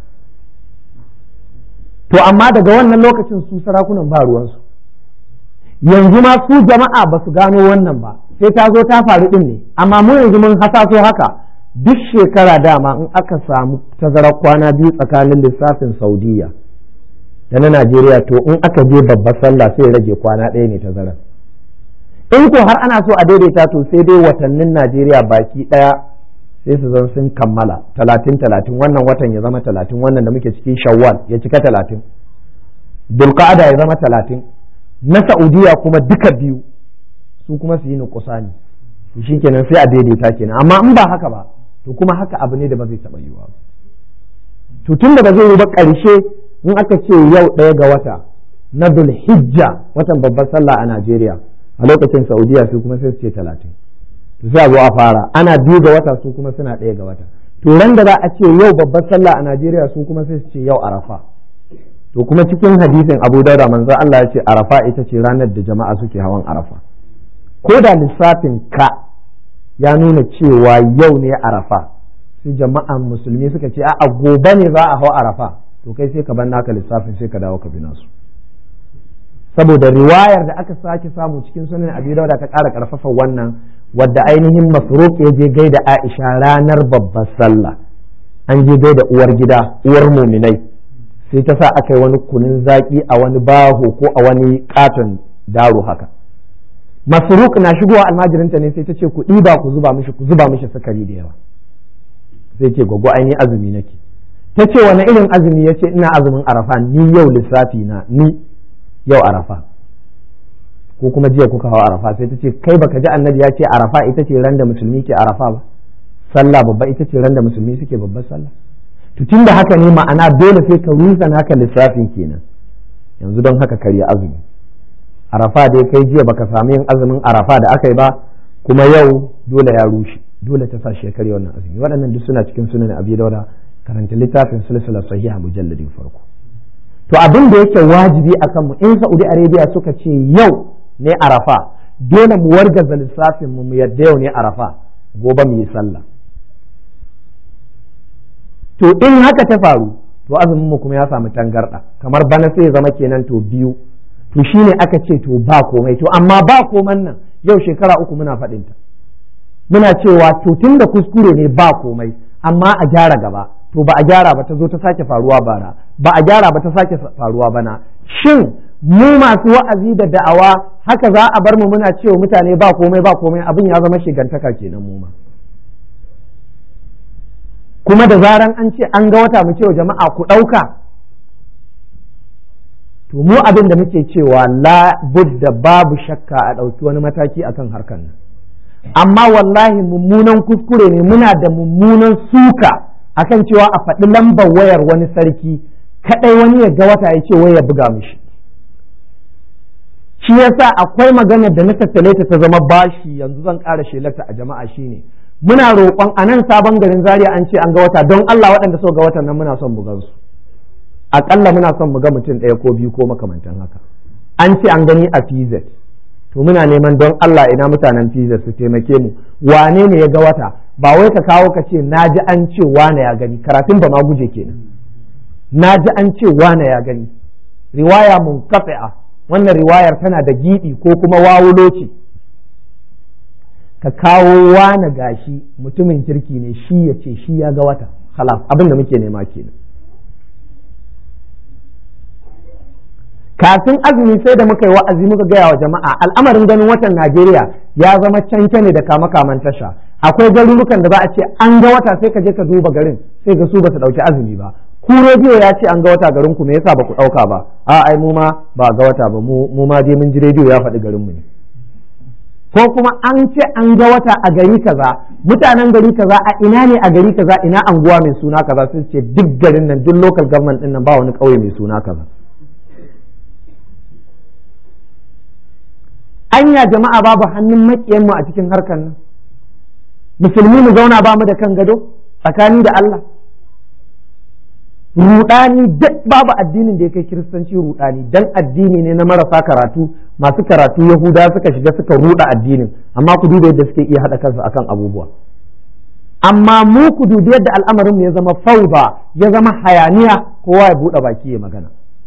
To amma daga wannan lokacin su sarakunan ba ruwansu, yanzu ma su jama'a ba su gano wannan ba, sai ta zo ta faru din ne. Amma mu yanzu mun hasaso haka, duk shekara dama in aka samu tazarar kwana biyu tsakanin lissafin Saudiya da na Najeriya, to in aka je babbar sallah sai rage kwana ɗaya ne tazarar. In ko har ana so a daidaita, to sai dai watannin Najeriya baki ɗaya sai su zan sun kammala talatin talatin, wannan watan ya zama talatin, wannan da muke cikin Shawwal ya cika talatin, Dulqa'ada ya zama talatin, na Saudiya kuma duka biyu su kuma su yi nukusani, to shikenan sai a daidaita kenan. Amma in ba haka ba, to kuma haka abu ne da ba zai taɓa yiwa ba. To tun da ba zai yi ba, ƙarshe in aka ce yau ɗaya ga wata na Dhul-Hijja, watan babbar sallah a Najeriya, a lokacin Saudiya su kuma sai su ce talatin, to sai a zo a fara ana biyu ga wata, su kuma suna ɗaya ga wata. To ran da za a ce yau babbar sallah a Najeriya, su kuma sai su ce yau Arafa. To kuma cikin hadisin Abu Dawud manzo Allah ya ce Arafa ita ce ranar da jama'a suke hawan Arafa. ko da lissafin ka ya nuna cewa yau ne arafa, sai jama'an musulmi suka ce a gobe ne za a hau arafa, to kai sai ka bar naka lissafin sai ka dawo ka bi nasu, saboda riwayar da aka sake samu cikin sunan Abi Dawud ta ƙara ƙarfafa wannan, wadda ainihin Masruq ya je gaida Aisha ranar babbar sallah, an je gaida uwar gida uwar muminai, sai ta sa aka yi wani kunun zaki a wani baho ko a wani katon daro haka. Masruq na shigowa almajirinta ne sai ta ce ku ɗiba ku zuba mishi ku zuba mishi sukari da yawa, sai ce gwaggo ainihin azumi nake. Ta ce wani irin azumi? ya ce ina azumin arafa, ni yau lissafi na ni yau arafa, ko kuma jiya kuka hawa arafa. Sai ta ce kai baka ji annabi ya ce arafa ita ce ran da musulmi ke arafa ba, sallah babba ita ce ran da musulmi suke babbar sallah. To tun da haka ne ma'ana dole sai ka rusa naka lissafin kenan, yanzu don haka karya azumi. Arafa dai kai jiya baka samu yin azumin arafa da aka yi ba, kuma yau dole ya rushe, dole ta sa shi ya karya wannan azumi. Waɗannan duk suna cikin sunan Abi Dawud, karanta littafin silsilar sahiha mujalladin farko. To abin da yake wajibi a kanmu in Saudi Arabia suka ce yau ne arafa, dole mu wargaza lissafin mu mu yadda yau ne arafa, gobe mu yi sallah. To in haka ta faru, to azumin mu kuma ya samu tangarda, kamar bana sai ya zama kenan to biyu. To shine aka ce to ba komai, to amma ba koman nan yau shekara uku muna faɗin ta, muna cewa to tunda kuskure ne ba komai, amma a gyara gaba. To ba a gyara ba, ta zo ta sake faruwa bara, ba a gyara ba ta sake faruwa bana. Shin mu masu wa'azi da da'awa haka za a bar mu muna cewa mutane ba komai ba komai? Abin ya zama shigantaka kenan mu ma. Kuma da zaran an ce an ga wata mu cewa jama'a ku ɗauka, to mu abin da muke cewa la budda babu shakka a ɗauki wani mataki akan harkar nan. Amma wallahi mummunan kuskure ne, muna da mummunan suka akan cewa a faɗi lambar wayar wani sarki kaɗai wani ya ga wata ya ce wai ya buga mishi. Shi yasa akwai magana da na tattale ta zama bashi, yanzu zan ƙara shelarta a jama'a, shine muna roƙon a nan sabon garin Zaria an ce an ga wata, don Allah waɗanda so ga watan nan muna son bugan su, aƙalla muna son mu ga mutum ɗaya ko biyu ko makamantan haka. An ce an gani a P Z, to muna neman don Allah ina mutanen P Z su taimake mu, wane ne ya ga wata? Ba wai ka kawo ka ce na ji an ce wane ya gani, karatun ba ma guje kenan. Na ji an ce wane ya gani, riwaya munqati'a, wannan riwayar tana da gibi ko kuma wawulo ce. Ka kawo wane gashi mutumin kirki ne, shi ya ce shi ya ga wata, khalas abin da muke nema kenan. Kafin azumi sai da muka yi wa'azi muka gaya wa jama'a al'amarin ganin watan Najeriya ya zama canke ne da kama kaman tasha. Akwai garurukan da za a ce an ga wata sai ka je ka duba garin sai ga su ba su dauki azumi ba. Ku rediyo ya ce an ga wata garin ku, me yasa ba ku dauka ba? A ai mu ma ba ga wata ba, mu mu ma dai mun ji rediyo ya faɗi garin mu ne. Ko kuma an ce an ga wata a gari kaza, mutanen gari kaza a ina ne a gari kaza, ina anguwa mai suna kaza, sai ce duk garin nan duk local government din nan ba wani kauye mai suna kaza. Anya jama'a babu hannun makiyan mu a cikin harkar nan? Musulmi mu zauna ba mu da kan gado tsakani da Allah? Rudani duk babu addinin da ya kai kiristanci rudani, dan addini ne na marasa karatu, masu karatu Yahuda suka shiga suka ruda addinin, amma ku duba yadda suke iya haɗa kansu akan abubuwa. Amma mu ku dubi yadda al'amarin mu ya zama fauda, ya zama hayaniya, kowa ya buɗe baki ya magana.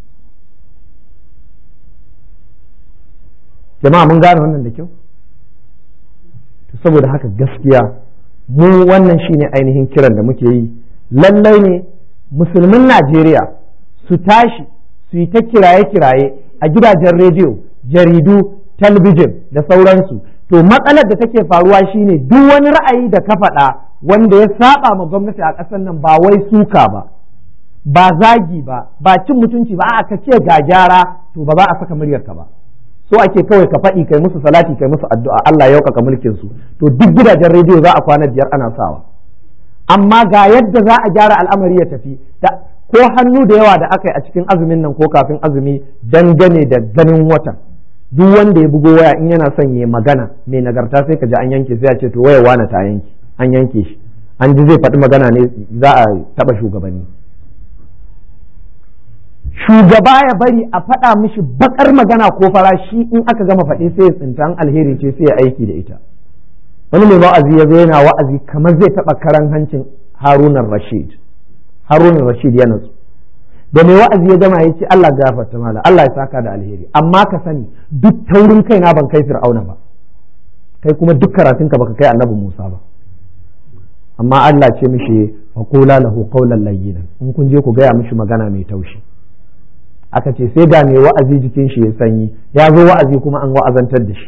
Jama'a mun gane wannan da kyau? Saboda haka gaskiya mu wannan shine ainihin kiran da muke yi. Lallai ne musulmin Najeriya su tashi su yi ta kiraye-kiraye a gidajen rediyo, jaridu, talbijin da sauransu. To matsalar da take faruwa shine duk wani ra'ayi da ka faɗa wanda ya saba ma gwamnati a ƙasar nan, ba wai suka ba, ba zagi ba, ba cin mutunci ba, a ka ce ga gyara, to ba za a saka muryarka ba. So ake kawai ka faɗi kai musu salati kai musu addu'a Allah ya yaukaka mulkin su, to duk gidajen rediyo za a kwana biyar ana sawa. Amma ga yadda za a gyara al'amari ya tafi, ko hannu da yawa da aka yi a cikin azumin nan ko kafin azumi dangane da ganin watan, duk wanda ya bugo waya in yana son ya magana mai nagarta sai ka ji an yanke, sai a ce to waya wane ta yanke, an yanke shi, an ji zai faɗi magana ne za a taɓa shugabanni. shugaba ya bari a faɗa mishi bakar magana ko farashi in aka gama faɗi sai ya tsintan alheri ce sai ya aiki da ita. Wani mai wa'azi ya zo yana wa'azi kamar zai taɓa karan hancin Harunan Rashid. Harunan Rashid ya natsu. Da mai wa'azi ya gama ya ce Allah gafarta mala, Allah ya saka da alheri, amma ka sani duk taurin kaina ban kai Fir'auna ba, kai kuma duk karatunka baka kai Annabi Musa ba. Amma Allah ce mishi faqula lahu qawlan layyinan, in kun je ku gaya mishi magana mai taushi. Aka ce sai ga mai wa'azi jikin shi ya sanyi, ya zo wa'azi kuma an wa'azantar da shi.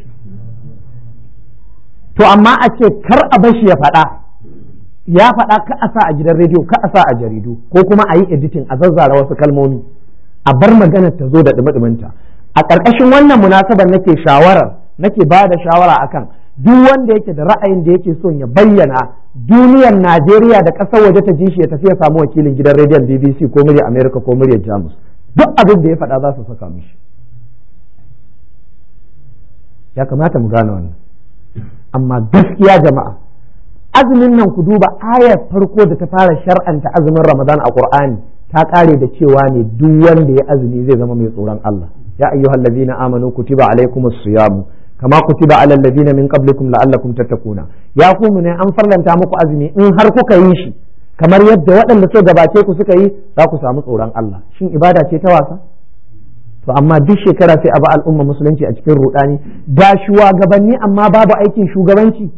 To amma a ce kar a bar shi ya faɗa, ya faɗa ka a sa a gidan rediyo, ka a sa a jaridu, ko kuma a yi editing a zazzara wasu kalmomi, a bar maganar ta zo da ɗumi-ɗuminta. A ƙarƙashin wannan munasabar nake shawarar, nake ba da shawara akan duk wanda yake da ra'ayin da yake son ya bayyana duniyar Najeriya da ƙasar waje ta ji shi ya tafi ya samu wakilin gidan rediyon B B C ko muryar Amerika ko muryar Jamus, duk abin da ya faɗa za su saka mishi. Ya kamata mu gane wannan. Amma gaskiya jama'a, azumin nan ku duba ayar farko da ta fara shar'anta azumin Ramadan a Qur'ani ta kare da cewa ne duk wanda ya azumi zai zama mai tsoron Allah. Ya ayyuhal ladina amanu kutiba alaykumus siyamu kama kutiba alal ladina min qablikum la'allakum tattaquna. Ya ku ne an farlanta muku azumi in har kuka yi shi kamar yadda waɗanda suka gabace ku suka yi za ku samu tsoron Allah. Shin ibada ce ta wasa? To amma duk shekara sai a ba al'umma musulunci a cikin rudani, ga shugabanni amma babu aikin shugabanci.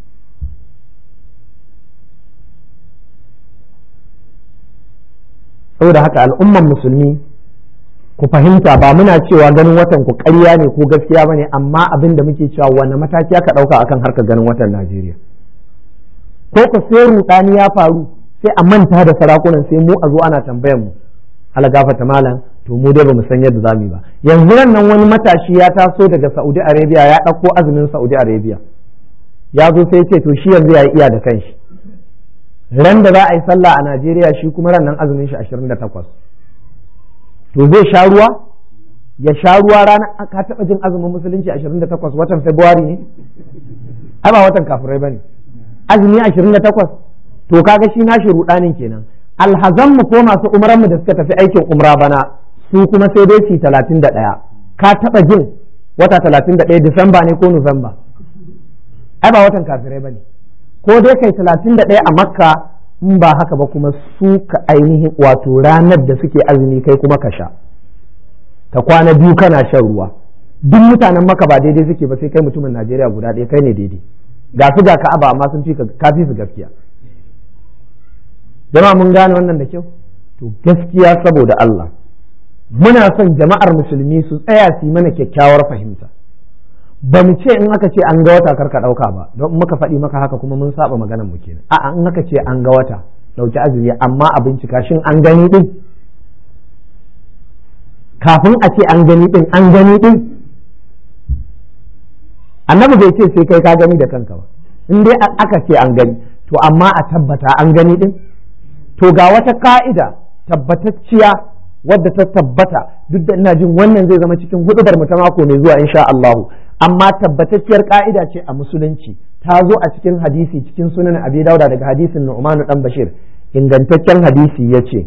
Saboda haka al'umman musulmi ku fahimta, ba muna cewa ganin watan ku ƙarya ne ko gaskiya bane, amma abin da muke cewa wani mataki aka ɗauka akan harkar ganin watan Najeriya. Ko ku sai rudani ya faru sai a manta da sarakunan, sai mu a zo ana tambayar mu ala gafata malam, to mu dai bamu san yadda zamu yi ba. Yanzu nan wani matashi ya taso daga Saudi Arabia ya ɗauko azumin Saudi Arabia, ya zo sai ce to shi yanzu ya iya da kanshi, ran da za a yi sallah a Najeriya shi kuma ran nan azumin shi ashirin da takwas. To zai sha ruwa? Ya sha ruwa rana, ka taɓa jin azumin musulunci ashirin da takwas watan February ne? Ai ba watan kafirai bane. Azumi ashirin da takwas. To kaga shi nashi rudanin kenan. Alhazan mu ko masu umran mu da suka tafi aikin umra bana su kuma sai dai su talatin da ɗaya. Ka taɓa jin wata talatin da ɗaya Disamba ne ko Nuwamba? Ai ba watan kafirai bane. Ko dai kai talatin da ɗaya a Makka, in ba haka ba kuma su ka ainihin wato ranar da suke azumi kai kuma ka sha, ka kwana biyu kana shan ruwa. Duk mutanen Makka ba daidai suke ba, sai kai mutumin Najeriya guda ɗaya kai ne daidai. Ga su ga Ka'aba amma sun fi ka fi su gaskiya. Jama'a mun gane wannan da kyau? To gaskiya saboda Allah muna son jama'ar musulmi su tsaya su yi mana kyakkyawar fahimta. Ba mu ce in aka ce an ga wata karka ɗauka ba, don muka faɗi maka haka kuma mun saba maganar mu kenan. A'a, in aka ce an ga wata ɗauki azumi, amma a bincika shin an gani din? Kafin a ce an gani din, an gani din? Annabi bai ce sai kai ka gani da kanka ba, in dai aka ce an gani, to amma a tabbata an gani din? To ga wata ka'ida tabbatacciya wadda ta tabbata, duk da ina jin wannan zai zama cikin hudubar mu ta mako mai zuwa insha Allah, amma tabbatacciyar ka'ida ce a musulunci, ta zo a cikin hadisi cikin sunan Abi Dawud daga hadisin Nu'man dan Bashir, ingantaccen hadisi yace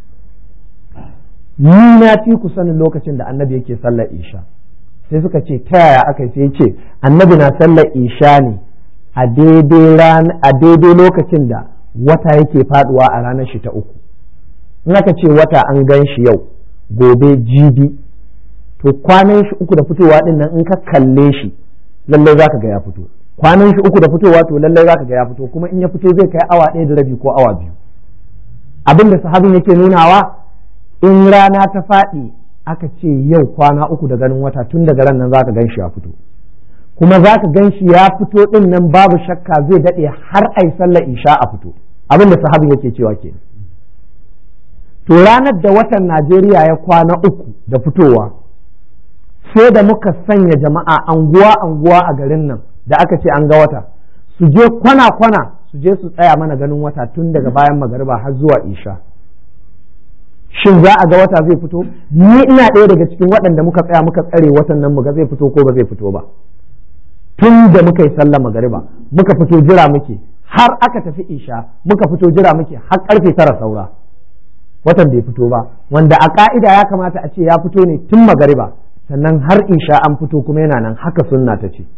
ni na fi ku sanin lokacin da annabi yake sallar isha. Sai suka ce ta yaya aka sai ce annabi na sallar isha ne a daidai ran a daidai lokacin da wata yake faduwa a ranar shi ta uku. In aka ce wata an gan shi yau, gobe, jibi, to kwanan shi uku da fitowa din nan in ka kalle shi lallai zaka ga ya fito. Kwanan shi uku da fitowa to lallai zaka ga ya fito, kuma in ya fito zai kai awa ɗaya da rabi ko awa biyu. Abin da sahabin yake nunawa, in rana ta faɗi aka ce yau kwana uku da ganin wata, tun daga ran nan zaka gan shi ya fito, kuma zaka gan shi ya fito din nan babu shakka zai daɗe har ai sallar isha a fito. Abin da sahabin yake cewa kenan. To ranar da watan Najeriya ya kwana uku da fitowa, sai da muka sanya jama'a anguwa-anguwa a garin nan da aka ce an ga wata, su je kwana-kwana su je su tsaya mana ganin wata tun daga bayan magariba har zuwa isha. Shin za a ga wata zai fito? Ni ina ɗaya daga cikin waɗanda muka tsaya muka tsare watan nan muga zai fito ko ba zai fito ba. Tun da muka yi sallar magariba muka fito jira muke har aka tafi isha, muka fito jira muke har karfe tara saura. watan bai fito ba, wanda a ka'ida ya kamata a ce ya fito ne tun magariba sannan har isha an fito kuma yana nan, haka sunna ta ce.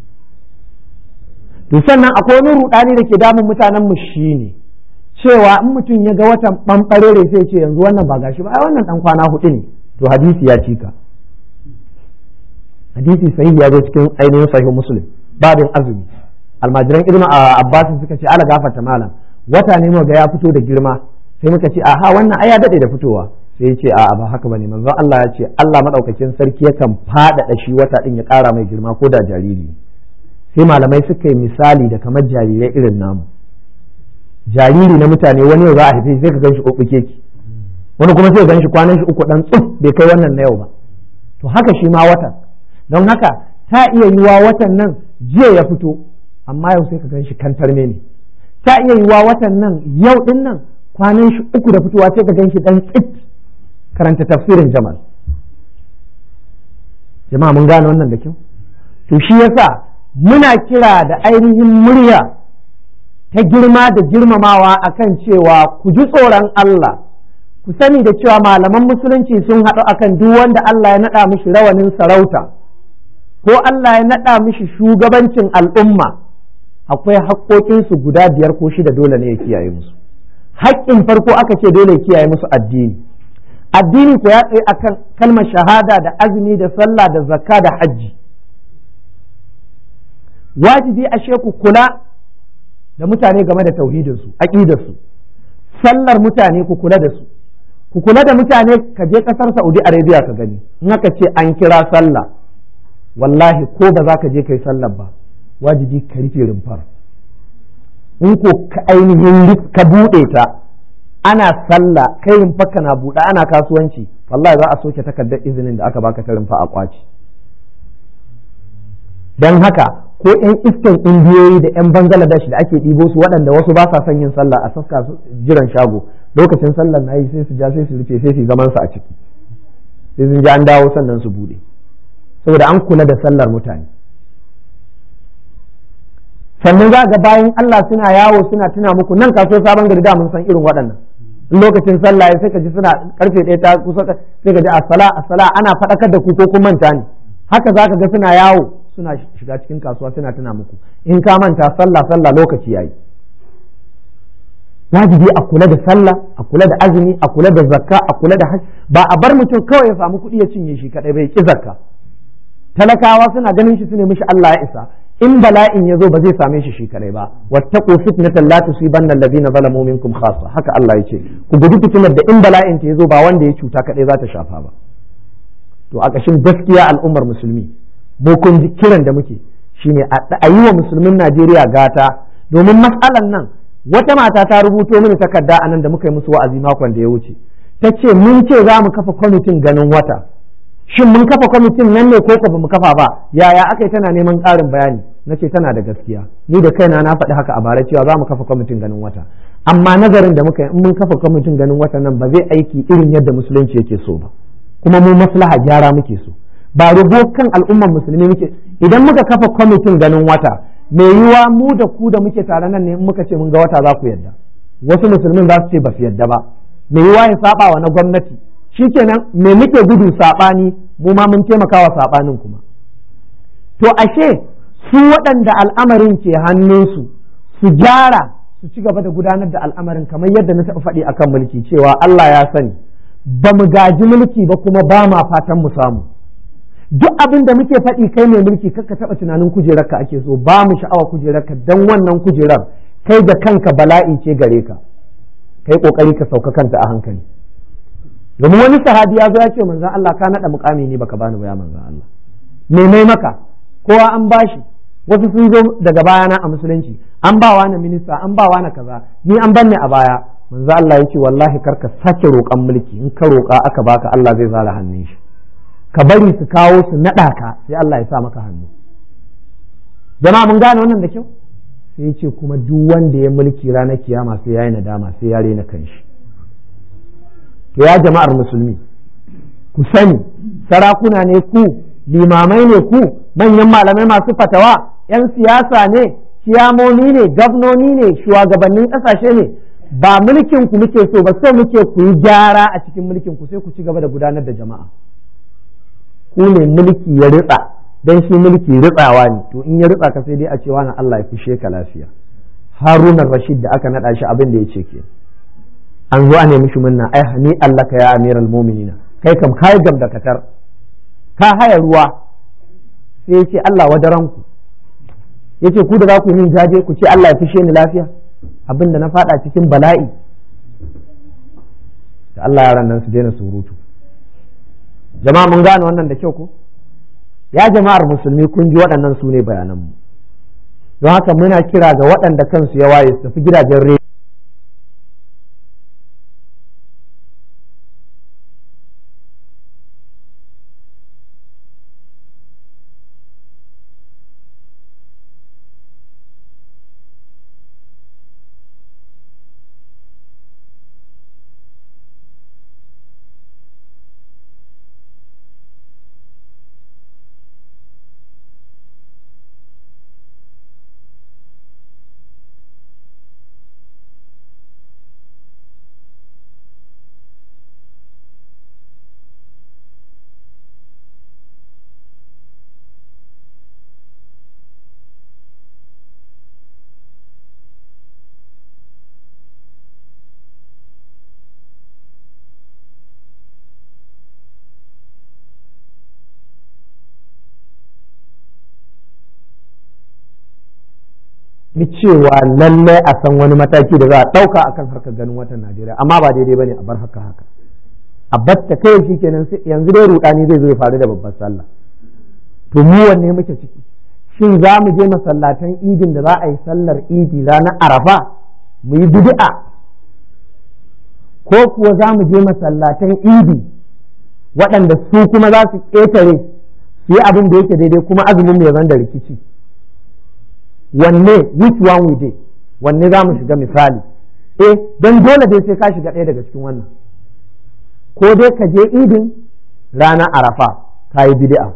To sannan akwai wani rudani da ke damun mutanen mu shine cewa in mutum ya ga watan ɓamɓarere sai ce yanzu wannan ba gashi ba, ai wannan dan kwana hudu ne. To hadisi ya cika, hadisi sahihi ya zo cikin ainihin sahih muslim babin azumi. Almajiran ibnu abbas suka ce ala gafarta malam, wata ne mu ga ya fito da girma, sai muka ce aha wannan ai ya dade da fitowa, sai ya ce a'a ba haka bane, manzon Allah ya ce Allah madaukakin sarki yakan faɗaɗa shi wata din ya ƙara mai girma ko da jariri. Sai malamai suka yi misali da kamar jarirai irin namu, jariri na mutane wani yau za a haife sai ka ganshi ɓuɓɓuke ki, wani kuma sai ka ganshi kwanan shi uku dan tsuf bai kai wannan na yau ba. To haka shi ma watan, don haka ta iya yiwa watan nan jiya ya fito amma yau sai ka ganshi kantarme ne, ta iya yiwa watan nan yau din nan kwanan shi uku da fitowa sai ka ganshi dan tsit. Karanta tafsirin Jamal, jama'a mun gane wannan da kyau. To shi yasa muna kira da ainihin murya ta girma da girmamawa akan cewa ku ji tsoron Allah, ku sani da cewa malaman musulunci sun haɗu akan duk wanda Allah ya naɗa mishi rawanin sarauta ko Allah ya naɗa mishi shugabancin al'umma, akwai haƙoƙinsu guda biyar ko shida dole ne ya kiyaye musu. Haƙƙin farko aka ce dole ya kiyaye musu addini. Addini ko ya tsaye akan kalmar shahada da azumi da sallah da zakka da hajji. Wajibi ashe ku kula da mutane game da tauhidinsu, aqidarsu. Sallar mutane ku kula da su, ku kula da mutane. Ka je kasar Saudi Arabia ka gani, in aka ce an kira sallah, wallahi ko ba za ka je kai sallar ba, wajibi ka rufe rumfar. In ko ka ainihin ka buɗe ta, ana sallah kai rumfar ka na buɗe ana kasuwanci, wallahi za a soke takardar izinin da aka baka ta rumfa a kwaci. Don haka ko ‘yan iskan indiyoyi da ‘yan Bangladesh da ake ɗibo su waɗanda wasu ba sa son yin sallah a saska su jiran shago, lokacin sallar na yi sai su ja sai su rufe sai su zaman su a ciki, sai sun ji an dawo sannan su buɗe, saboda an kula da sallar mutane. Sannan za ga bayan Allah suna yawo suna tuna muku, nan kasuwar Sabon Gari da mun san irin waɗannan, in lokacin sallah ya sai ka ji suna karfe ɗaya ta kusa sai ka ji asala asala ana faɗakar da ku ko kun manta ne. Haka za ka ga suna yawo suna shiga cikin kasuwa suna tuna muku, in ka manta sallah sallah lokaci yayi. Wajibi a kula da sallah, a kula da azumi, a kula da zakka, a kula da hajji. Ba a bar mutum kawai ya samu kuɗi ya cinye shi kadai bai ki zakka. Talakawa suna ganin shi su ne mishi Allah ya isa, in bala'in ya zo ba zai same shi shi kadai ba. Wattaqu fitnatan la tusibanna alladhina zalamu minkum khassa, haka Allah ya ce. Ku guji fitinar da in bala'in ta yazo ba wanda ya cuta kadai za ta shafa ba. To a ƙashin gaskiya al'ummar musulmi, mu kun ji kiran da muke shine a yi wa musulmin Najeriya gata, domin matsalan nan wata mata ta rubuto mini takarda a nan da muka yi musu wa'azi makon da ya wuce, ta ce mun ce za mu kafa kwamitin ganin wata, shin mun kafa kwamitin nan ne ko ba mu kafa ba, yaya aka yi tana neman ƙarin bayani. Na ce tana da gaskiya, ni da kaina na faɗi haka a bara cewa za mu kafa kwamitin ganin wata, amma nazarin da muka yi in mun kafa kwamitin ganin wata nan ba zai aiki irin yadda musulunci yake so ba, kuma mu maslaha gyara muke so, ba rubo kan al'ummar musulmi muke. Idan muka kafa kwamitin ganin wata, mai yiwa mu da ku da muke tare nan ne in muka ce mun ga wata za ku yadda, wasu musulmin za su ce ba su yadda ba, mai yiwa ya saba wa na gwamnati, shikenan me muke gudu sabani, mu ma mun taimaka wa sabanin kuma. To ashe su waɗanda al'amarin ke hannunsu su gyara, su ci gaba da gudanar da al'amarin kamar yadda na taɓa faɗi akan mulki cewa Allah ya sani ba mu gaji mulki ba kuma ba ma fatan mu samu. Duk abin da muke faɗi kai mai mulki kakka taɓa tunanin kujerarka ake so, ba mu sha'awa kujerarka, dan wannan kujerar kai da kanka bala'i ce gare ka, kai kokari ka sauka kanta a hankali. Domin wani sahabi ya zo ya ce manzon Allah ka naɗa mukami ne baka bani ba ya manzon Allah, me mai maka, kowa an bashi, wasu sun zo daga bayana a musulunci, an ba wa na minista, an ba wa na kaza, ni an banne a baya. Manzo Allah ya ce wallahi karka sake roƙan mulki, in ka roƙa aka baka Allah zai zara hannun shi, ka bari su kawo su naɗa ka sai Allah ya sa maka hannu. Jama'a mun gane wannan da kyau? Sai ya ce kuma duk wanda ya mulki ranar kiyama sai ya yi nadama, sai ya rena kanshi. To ya jama'ar musulmi, ku sani sarakuna ne ku, limamai ne ku, manyan malamai masu fatawa, 'yan siyasa ne, kiyamomi ne, gabnoni ne, shugabannin ƙasashe ne, ba mulkin ku muke so ba, so muke ku yi gyara a cikin mulkin ku sai ku ci gaba da gudanar da jama'a. Ku ne mulki ya ritsa, dan shi mulki ritsawa ne, to in ya ritsa ka sai dai a ce wani Allah ya fishe ka lafiya. Haruna Rashid da aka naɗa shi abin da ya ce ke, an zo a nemi shi munna, ai hani Allah ka ya amiral mu'minina, kai kam kai gam da katar, ka haya ruwa. Sai ya ce Allah wadaranku, ya ce ku da za ku yi min jaje ku ce Allah ya fishe ni lafiya, abinda na fada cikin bala'i. Da Allah yaran nan su daina surutu. Jama'a mun gane wannan da kyau ko? Ya jama'ar musulmi kun ji waɗannan su ne bayananmu. Don haka muna kira ga waɗanda kansu ya waye su tafi gidajen rediyo. Ni cewa lallai a san wani mataki da za a ɗauka akan harkar ganin watan Najeriya, amma ba daidai bane a bar haka haka, a batta kai shi kenan. Yanzu dai rudani zai zo ya faru da babbar sallah, to mu wanne muke ciki? Shin za mu je masallatan idin da za a yi sallar idi ranar Arafa mu yi bid'a, ko kuwa za mu je masallatan idi waɗanda su kuma za su ƙetare su yi abin da yake daidai kuma azumin mu ya zan da rikici? Wanne, which one we did, wanne za mu shiga misali? Eh, don dole dai sai ka shiga ɗaya daga cikin wannan, ko dai ka je idin ranar Arafa ka yi bid'a,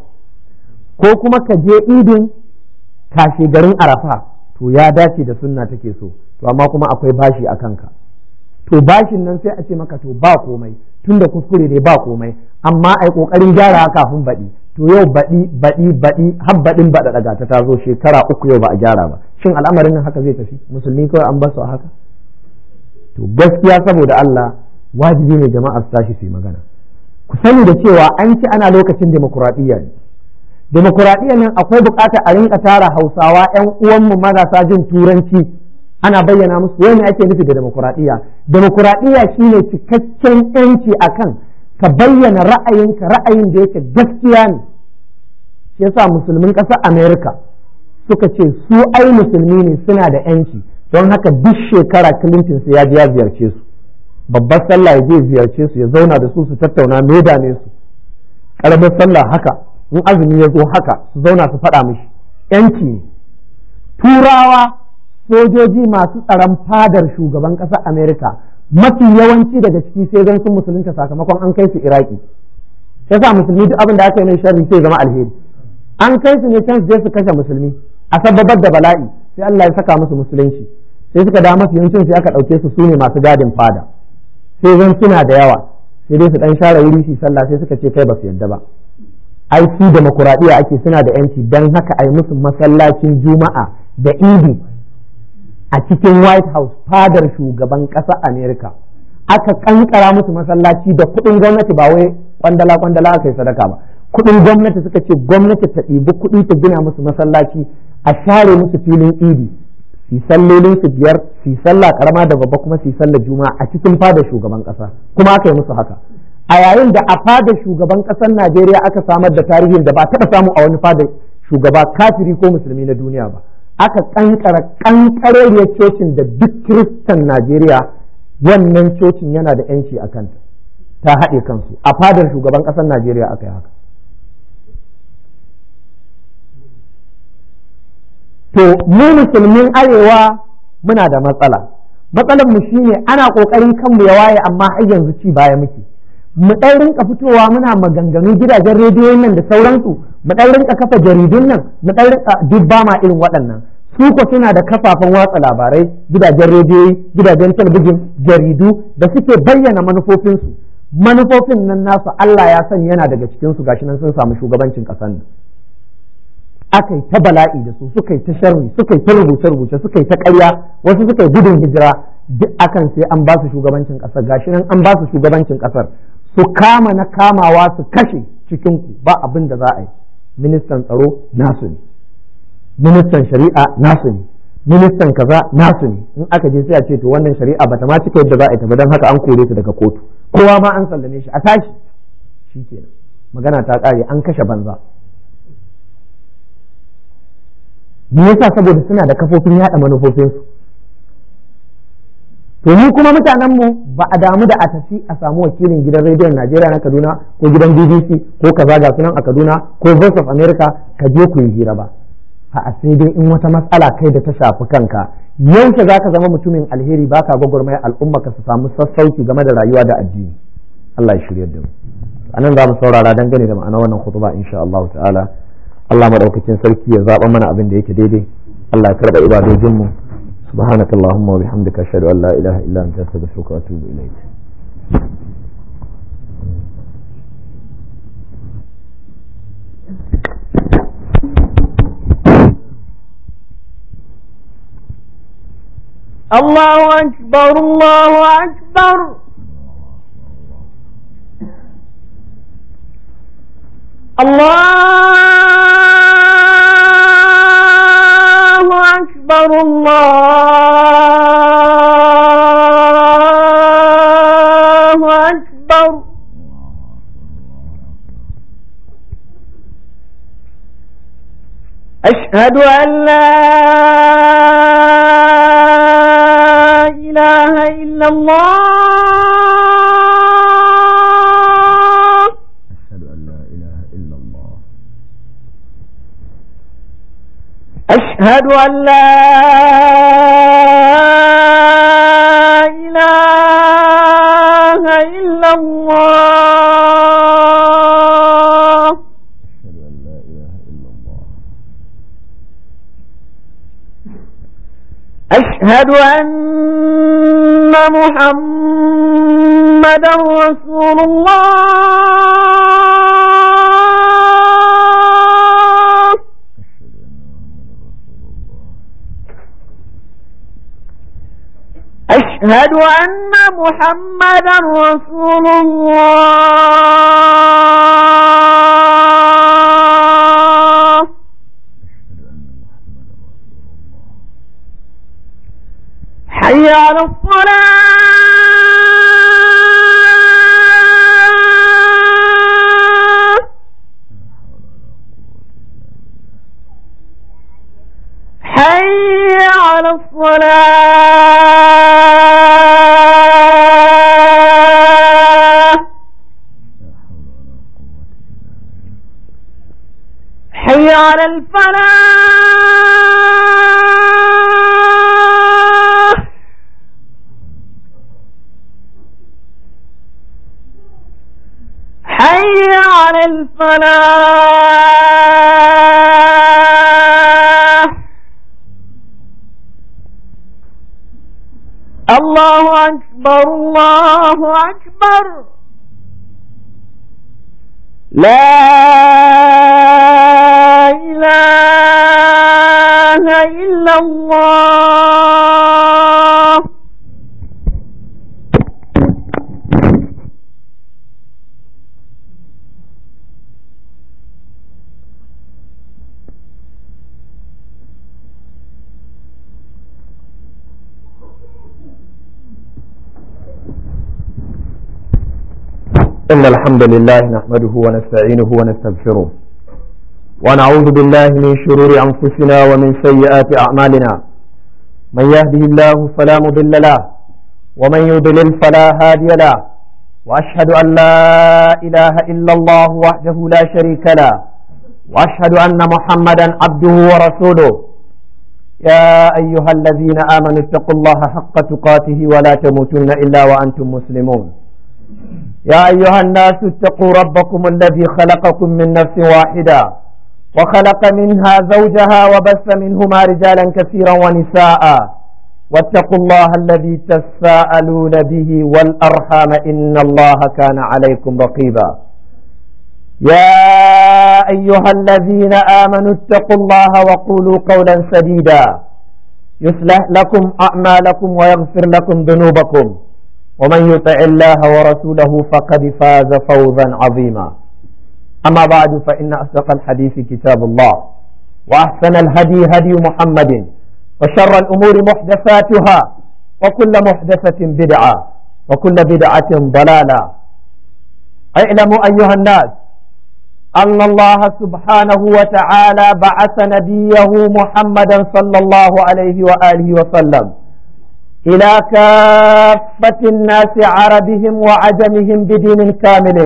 ko kuma ka je idin kashe garin Arafa, to ya dace da sunna take so, to amma kuma akwai bashi a kanka. To bashin nan sai a ce maka to ba komai, tunda kuskure ne ba komai, amma ai kokarin gyara kafin baɗi. To yau baɗi baɗi baɗi har baɗin baɗa daga ta tazo shekara uku yau ba a gyara ba. Shin al'amarin nan haka zai tafi? Musulmi kawai an basu a haka? To gaskiya saboda Allah wajibi ne jama'a su tashi su yi magana. Ku sani da cewa an ci ana lokacin demokuraɗiyya ne. Demokuraɗiyya nan akwai buƙatar a rinka tara Hausawa ƴan uwanmu marasa jin turanci ana bayyana musu wani ake nufi da demokuraɗiyya. Demokuraɗiyya shine cikakken ƴanci akan ka bayyana ra'ayinka, ra'ayin da yake gaskiya ne. Shi yasa musulmin ƙasar Amerika suka ce su ai musulmi ne suna da yanci, don haka duk shekara Clinton sai ya je ya ziyarce su, babbar sallah ya je ziyarce su, ya zauna da su su tattauna me dame su, karamar sallah haka, in azumi ya zo haka su zauna su faɗa mishi. Yanci ne. Turawa sojoji masu tsaron fadar shugaban ƙasar Amerika mafi yawanci daga ciki sai zan sun musulunta sakamakon an kai su Iraki. Sai sa musulmi duk abin da aka yi mai sharri sai zama alheri. An kai su ne can su je su kashe musulmi a sababar da bala'i, sai Allah ya saka musu musulunci, sai suka da masu yancin sai aka ɗauke su sune masu gadin fada, sai zan suna da yawa, sai dai su ɗan share wuri su sallah, sai suka ce kai ba su yadda ba, ai su demokuraɗiyya ake, suna da yanci, don haka ai musu masallacin juma'a da idi a cikin White House, fadar shugaban ƙasar Amerika. Aka kankara musu masallaci da kuɗin gwamnati, ba wai kwandala kwandala aka yi sadaka ba, kuɗin gwamnati. Suka ce gwamnati ta ɗibi kuɗi ta gina musu masallaci, a share musu filin idi, su sallolin su biyar, su sallah karama da babba, kuma su sallah juma'a a cikin fadar shugaban ƙasa, kuma aka yi musu haka. A yayin da a fadar shugaban ƙasar Najeriya aka samar da tarihin da ba taɓa samu a wani fadar shugaba kafiri ko musulmi na duniya ba, aka kankara kankarariyar cocin da duk kiristan Najeriya wannan cocin yana da yanci a kanta, ta haɗe kansu. A fadar shugaban ƙasar Najeriya aka yi haka. To mu musulmin arewa muna da matsala, matsalar mu shine ana ƙoƙarin kanmu ya waye amma har yanzu ci baya muke. Mu ɗan rinka fitowa muna maganganu gidajen rediyon nan da sauransu, mu ɗan rinka kafa jaridun nan, mu ɗan rinka duk ba ma irin waɗannan, su ko suna da kafafen watsa labarai, gidajen rediyoyi, gidajen talabijin, jaridu da suke bayyana manufofinsu. Manufofin nan nasu Allah ya sani yana daga cikin su gashi nan sun samu shugabancin ƙasar nan. Aka yi ta bala'i da su, suka yi ta sharri, suka yi ta rubuce-rubuce, suka yi ta ƙarya, wasu suka yi gudun hijira, duk akan sai an ba su shugabancin ƙasar. Gashi nan an ba su shugabancin ƙasar, su kama na kamawa su kashe cikin ku ba abin da za a yi. Ministan tsaro nasu ne, ministan shari'a nasu ne, ministan kaza nasu ne. In aka je sai a ce to wannan shari'a bata ma cika yadda za a yi ta ba, don haka an kore ta daga kotu, kowa ma an sallame shi, a tashi shikenan, magana ta ƙare, an kashe banza. Me yasa? Saboda suna da kafofin yada manufofinsu. To ni kuma mutanen mu ba a damu da a tafi a samu wakilin gidan rediyon Najeriya na Kaduna ko gidan B B C ko kaza ga sunan a Kaduna ko Voice of America ka je ku yi hira ba. A sai dai in wata matsala kai da ta shafi kanka, yaushe zaka zama mutumin alheri baka gwagwarmaya al'umma ka su samu sassauci game da rayuwa da addini. Allah ya shirye da mu. Anan za mu saurara dangane da ma'ana wannan khutba insha Allah ta'ala. Allah madaukakin sarki ya zaba mana abin da yake daidai. Allah ya karba ibadojin mu. Subhanakallahumma wa bihamdika ashhadu an la ilaha illa anta astaghfiruka wa atubu ilayk. Allahu akbar, Allahu akbar. Allahu akbar, Allahu akbar. Ashhadu an la ilaha illallah. أشهد أن لا إله إلا الله. أشهد أن محمدا رسول الله. أشهد أن محمدا رسول الله. حي على الصلاة. حي على الصلاة. حي على الفلاح. حي على الفلاح. الله أكبر، الله أكبر. لا إله إلا الله. إن الحمد لله نحمده ونستعينه ونستغفره ونعوذ بالله من شرور أنفسنا ومن سيئات أعمالنا. من يهده الله فلا مضل له ومن يضلل فلا هادي له، وأشهد أن لا إله إلا الله وحده لا شريك له، وأشهد أن محمدا عبده ورسوله. يا أيها الذين آمنوا اتقوا الله حق تقاته ولا تموتن إلا وأنتم مسلمون. يا أيها الناس اتقوا ربكم الذي خلقكم من نفس واحدة وخلق منها زوجها وبث منهما رجالا كثيرا ونساء واتقوا الله الذي تساءلون به والأرحام إن الله كان عليكم رقيبا يا أيها الذين آمنوا اتقوا الله وقولوا قولا سديدا يصلح لكم أعمالكم ويغفر لكم ذنوبكم ومن يطع الله ورسوله فقد فاز فوزا عظيما أما بعد فإن أصدق الحديث كتاب الله وأحسن الهدي هدي محمد وشر الأمور محدثاتها وكل محدثة بدعة وكل بدعة ضلالة اعلموا أيها الناس أن الله سبحانه وتعالى بعث نبيه محمدا صلى الله عليه وآله وسلم إلى كافة الناس عربهم وعجمهم بدين كامل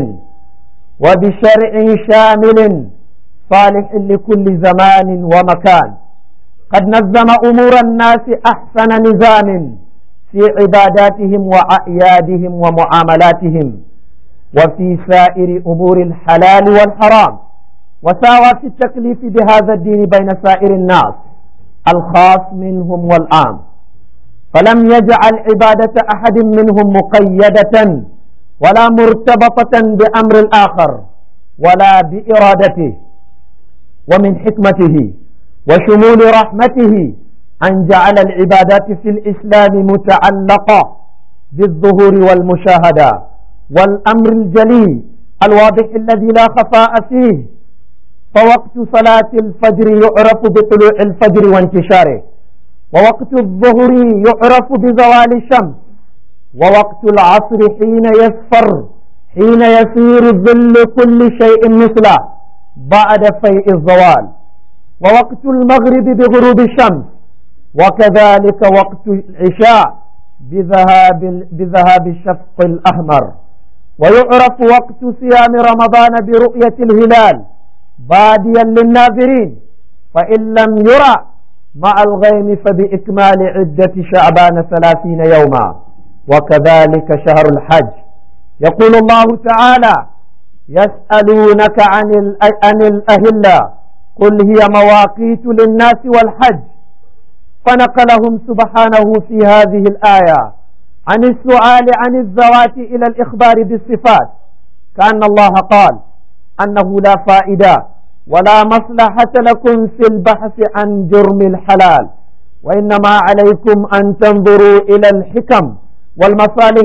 وبشرع شامل صالح لكل زمان ومكان قد نظم أمور الناس أحسن نظام في عباداتهم وأعيادهم ومعاملاتهم وفي سائر أمور الحلال والحرام وساوى في التكليف بهذا الدين بين سائر الناس الخاص منهم والعام فلم يجعل عبادة أحد منهم مقيدة ولا مرتبطة بأمر الآخر ولا بإرادته ومن حكمته وشمول رحمته أن جعل العبادات في الإسلام متعلقة بالظهور والمشاهدة والأمر الجلي الواضح الذي لا خفاء فيه فوقت صلاة الفجر يعرف بطلوع الفجر وانتشاره ووقت الظهر يعرف بزوال الشمس ووقت العصر حين يصفر حين يصير ظل كل شيء مثله بعد فيء الزوال ووقت المغرب بغروب الشمس وكذلك وقت العشاء بذهاب, بذهاب الشفق الأحمر ويعرف وقت صيام رمضان برؤية الهلال باديا للناظرين فإن لم يرى مع الغيم فبإكمال عدة شعبان ثلاثين يوما وكذلك شهر الحج يقول الله تعالى يسألونك عن الأهلة قل هي مواقيت للناس والحج فنقلهم سبحانه في هذه الآية عن السؤال عن الذوات إلى الإخبار بالصفات كأن الله قال أنه لا فائدة ولا مصلحة لكم في البحث عن جرم الحلال وإنما عليكم أن تنظروا إلى الحكم والمصالح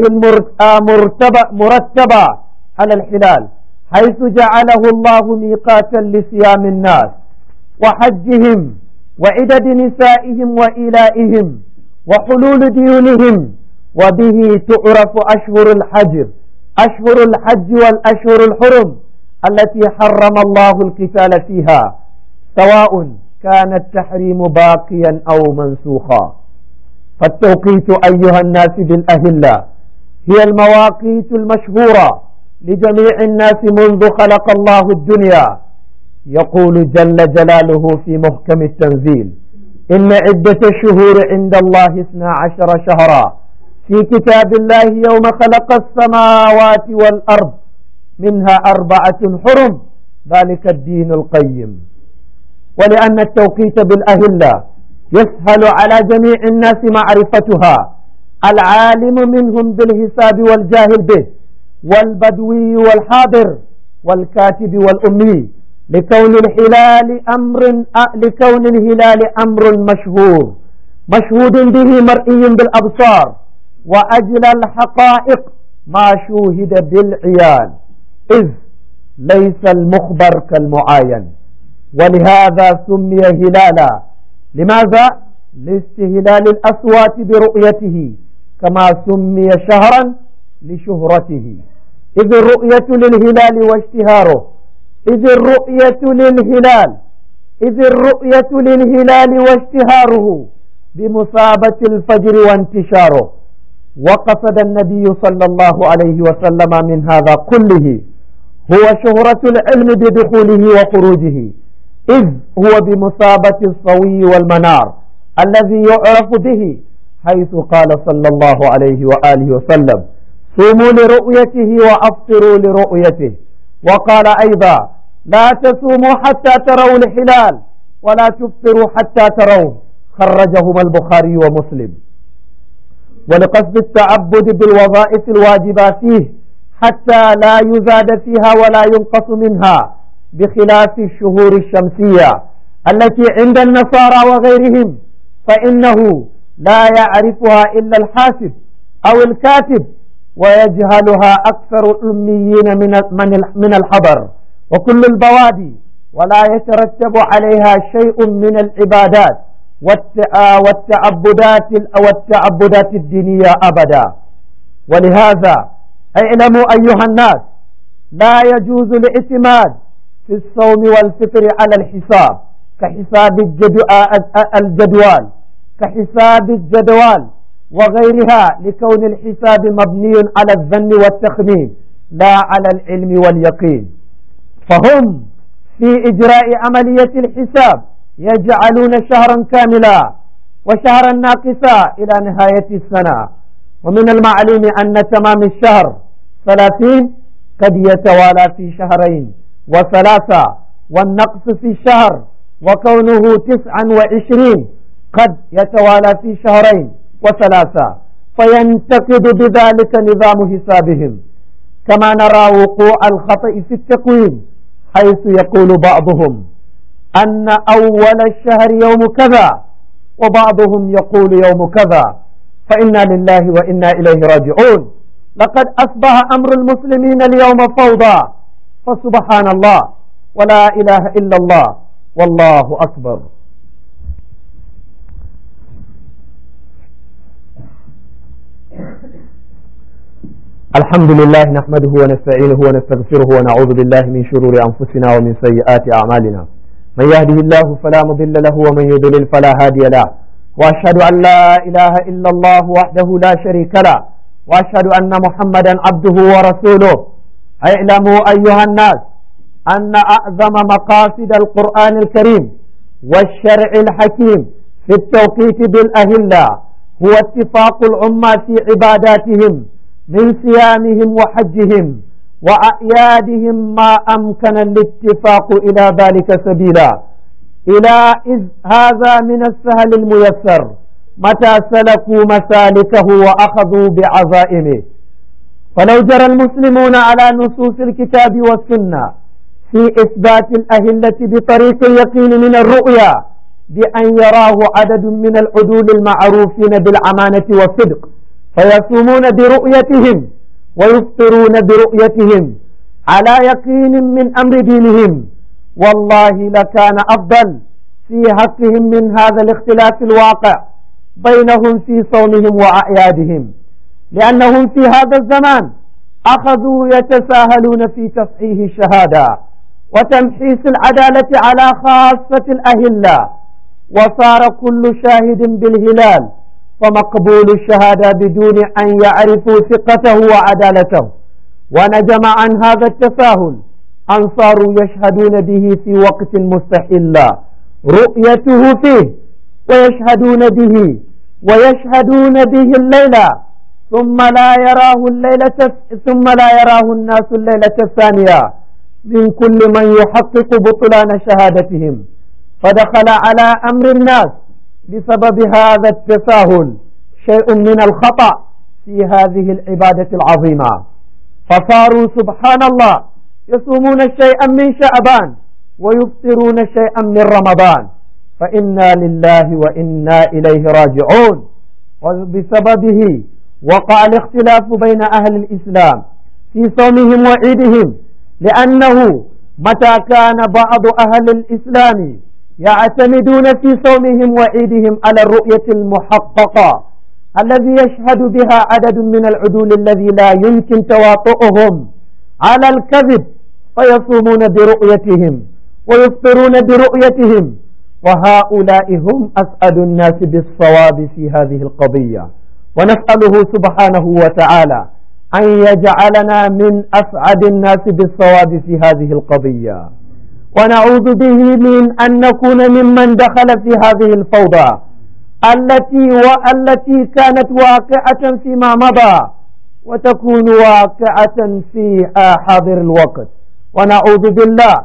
المرتبة على الحلال حيث جعله الله ميقاتا لصيام الناس وحجهم وعدد نسائهم وإيلائهم وحلول ديونهم وبه تعرف أشهر الحج أشهر الحج والأشهر الحرم التي حرم الله القتال فيها سواء كان التحريم باقيا أو منسوخا فالتوقيت أيها الناس بالأهلة هي المواقيت المشهورة لجميع الناس منذ خلق الله الدنيا يقول جل جلاله في محكم التنزيل إن عدة الشهور عند الله اثنا عشر شهرا في كتاب الله يوم خلق السماوات والأرض منها أربعة حرم ذلك الدين القيم ولأن التوقيت بالأهلة يسهل على جميع الناس معرفتها العالم منهم بالحساب والجاهل به والبدوي والحاضر والكاتب والأمي لكون الهلال أمر لكون الهلال أمر مشهور مشهود به مرئي بالأبصار وأجل الحقائق ما شوهد بالعيان إذ ليس المخبر كالمعاين ولهذا سمي هلالا لماذا؟ لاستهلال الأصوات برؤيته كما سمي شهرا لشهرته إذ الرؤية للهلال واشتهاره إذ الرؤية للهلال إذ الرؤية للهلال واشتهاره بمصابة الفجر وانتشاره وقصد النبي صلى الله عليه وسلم من هذا كله هو شهرة العلم بدخوله وخروجه إذ هو بمصابة الصوي والمنار الذي يعرف به حيث قال صلى الله عليه وآله وسلم صوموا لرؤيته وأفطروا لرؤيته وقال أيضا لا تصوموا حتى تروا الهلال ولا تفطروا حتى تروه، خرجهما البخاري ومسلم. ولقصد التعبد بالوظائف الواجبة فيه حتى لا يزاد فيها ولا ينقص منها، بخلاف الشهور الشمسية التي عند النصارى وغيرهم فإنه لا يعرفها إلا الحاسب أو الكاتب، ويجهلها أكثر الأميين من الحضر وكل البوادي، ولا يترتب عليها شيء من العبادات والتعبدات والتعبدات الدينية أبدا. ولهذا اعلموا أيها الناس، لا يجوز الاعتماد في الصوم والفطر على الحساب كحساب الجدول كحساب الجدول وغيرها، لكون الحساب مبني على الظن والتخمين لا على العلم واليقين. فهم في إجراء عملية الحساب يجعلون شهرا كاملا وشهرا ناقصا إلى نهاية السنة. ومن المعلوم أن تمام الشهر ثلاثين قد يتوالى في شهرين وثلاثة، والنقص في الشهر وكونه تسعا وعشرين قد يتوالى في شهرين وثلاثة، فينتقد بذلك نظام حسابهم. كما نرى وقوع الخطأ في التقويم، حيث يقول بعضهم أن أول الشهر يوم كذا وبعضهم يقول يوم كذا، فإنا لله وإنا إليه راجعون. لقد أصبح أمر المسلمين اليوم فوضى، فسبحان الله ولا إله إلا الله والله أكبر. الحمد لله نحمده ونستعينه ونستغفره ونعوذ بالله من شرور أنفسنا ومن سيئات أعمالنا، من يهده الله فلا مضل له ومن يضلل فلا هادي له، وأشهد أن لا إله إلا الله وحده لا شريك له، وأشهد أن محمدا عبده ورسوله. اعلموا أيها الناس أن أعظم مقاصد القرآن الكريم والشرع الحكيم في التوقيت بالأهلة هو اتفاق الأمة في عباداتهم من صيامهم وحجهم وأعيادهم ما أمكن الاتفاق إلى ذلك سبيلا، إلى إذ هذا من السهل الميسر متى سلكوا مسالكه وأخذوا بعزائمه. فلو جرى المسلمون على نصوص الكتاب والسنة في إثبات الأهلة بطريق اليقين من الرؤيا بأن يراه عدد من العدول المعروفين بالأمانة والصدق فيصومون برؤيتهم ويفطرون برؤيتهم على يقين من أمر دينهم، والله لكان أفضل في حقهم من هذا الاختلاف الواقع بينهم في صومهم وأعيادهم، لأنهم في هذا الزمان أخذوا يتساهلون في تصحيح الشهادة وتمحيص العدالة على خاصة الأهلة، وصار كل شاهد بالهلال فمقبول الشهادة بدون أن يعرفوا ثقته وعدالته. ونجم عن هذا التساهل أن صاروا يشهدون به في وقت مستحل رؤيته فيه، ويشهدون به ويشهدون به الليلة ثم لا يراه الليلة ثم لا يراه الناس الليلة الثانية من كل من يحقق بطلان شهادتهم، فدخل على أمر الناس بسبب هذا التساهل شيء من الخطأ في هذه العبادة العظيمة، فصاروا سبحان الله يصومون شيئا من شعبان ويفطرون شيئا من رمضان، فإنا لله وإنا إليه راجعون. وبسببه وقع الاختلاف بين أهل الإسلام في صومهم وعيدهم، لأنه متى كان بعض أهل الإسلام يعتمدون في صومهم وعيدهم على الرؤية المحققة الذي يشهد بها عدد من العدول الذي لا يمكن تواطؤهم على الكذب، فيصومون برؤيتهم ويفطرون برؤيتهم، وهؤلاء هم أسعد الناس بالصواب في هذه القضية. ونسأله سبحانه وتعالى أن يجعلنا من أسعد الناس بالصواب في هذه القضية، ونعوذ به من أن نكون ممن دخل في هذه الفوضى التي والتي كانت واقعة فيما مضى وتكون واقعة في حاضر الوقت. ونعوذ بالله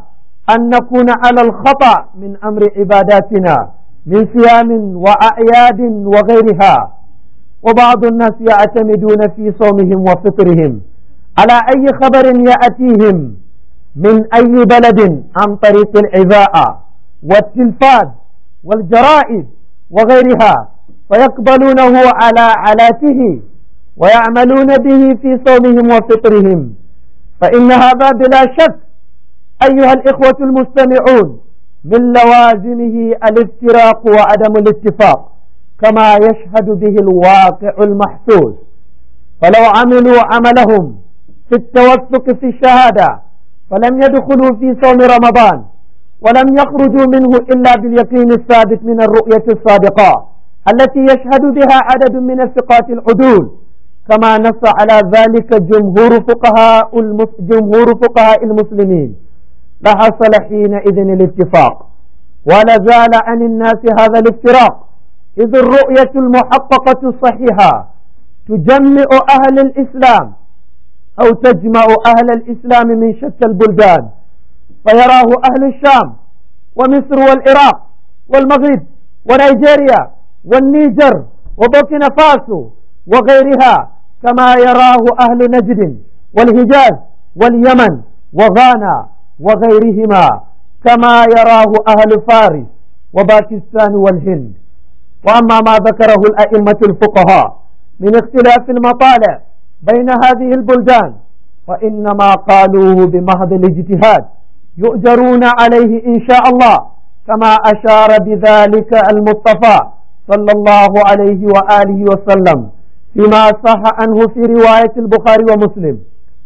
أن نكون على الخطأ من أمر عباداتنا من صيام وأعياد وغيرها، وبعض الناس يعتمدون في صومهم وفطرهم على أي خبر يأتيهم من أي بلد عن طريق الإذاعة والتلفاز والجرائد وغيرها، فيقبلونه على علاته ويعملون به في صومهم وفطرهم. فإن هذا بلا شك أيها الإخوة المستمعون من لوازمه الافتراق وعدم الاتفاق، كما يشهد به الواقع المحسوس. فلو عملوا عملهم في التوثق في الشهادة فلم يدخلوا في صوم رمضان ولم يخرجوا منه إلا باليقين الثابت من الرؤية الصادقة التي يشهد بها عدد من الثقات العدول، كما نص على ذلك جمهور فقهاء جمهور فقهاء المسلمين، لحصل حينئذ الاتفاق ولزال عن الناس هذا الافتراق، إذ الرؤية المحققة الصحيحة تجمع أهل الإسلام أو تجمع أهل الإسلام من شتى البلدان، فيراه أهل الشام ومصر والعراق والمغرب ونيجيريا والنيجر وبوركينا فاسو وغيرها، كما يراه أهل نجد والحجاز واليمن وغانا وغيرهما، كما يراه أهل فارس وباكستان والهند. وأما ما ذكره الأئمة الفقهاء من اختلاف المطالع بين هذه البلدان فإنما قالوه بمحض الاجتهاد يؤجرون عليه إن شاء الله، كما أشار بذلك المصطفى صلى الله عليه وآله وسلم فيما صح عنه في رواية البخاري ومسلم،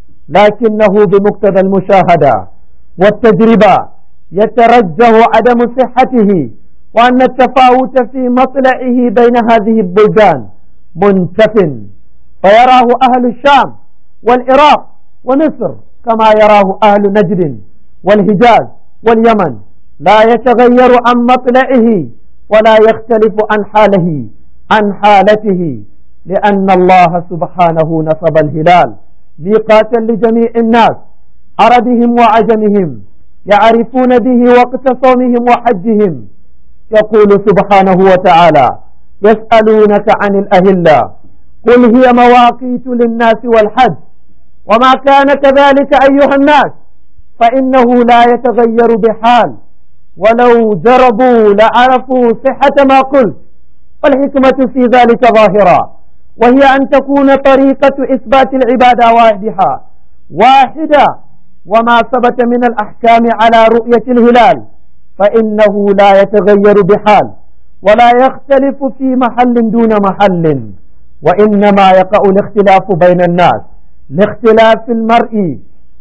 لكنه بمقتضى المشاهدة والتجربة يترجح عدم صحته، وأن التفاوت في مطلعه بين هذه البلدان منتف، فيراه أهل الشام والعراق ومصر كما يراه أهل نجد والحجاز واليمن، لا يتغير عن مطلعه ولا يختلف عن حاله عن حالته، لأن الله سبحانه نصب الهلال ميقاتا لجميع الناس عربهم وعجمهم يعرفون به وقت صومهم وحجهم. يقول سبحانه وتعالى: يسألونك عن الأهلة قل هي مواقيت للناس والحج، وما كان كذلك أيها الناس فإنه لا يتغير بحال، ولو جربوا لعرفوا صحة ما قلت، والحكمة في ذلك ظاهرة، وهي أن تكون طريقة إثبات العبادة واحدة واحدة وما ثبت من الأحكام على رؤية الهلال فإنه لا يتغير بحال ولا يختلف في محل دون محل، وإنما يقع الاختلاف بين الناس لاختلاف المرء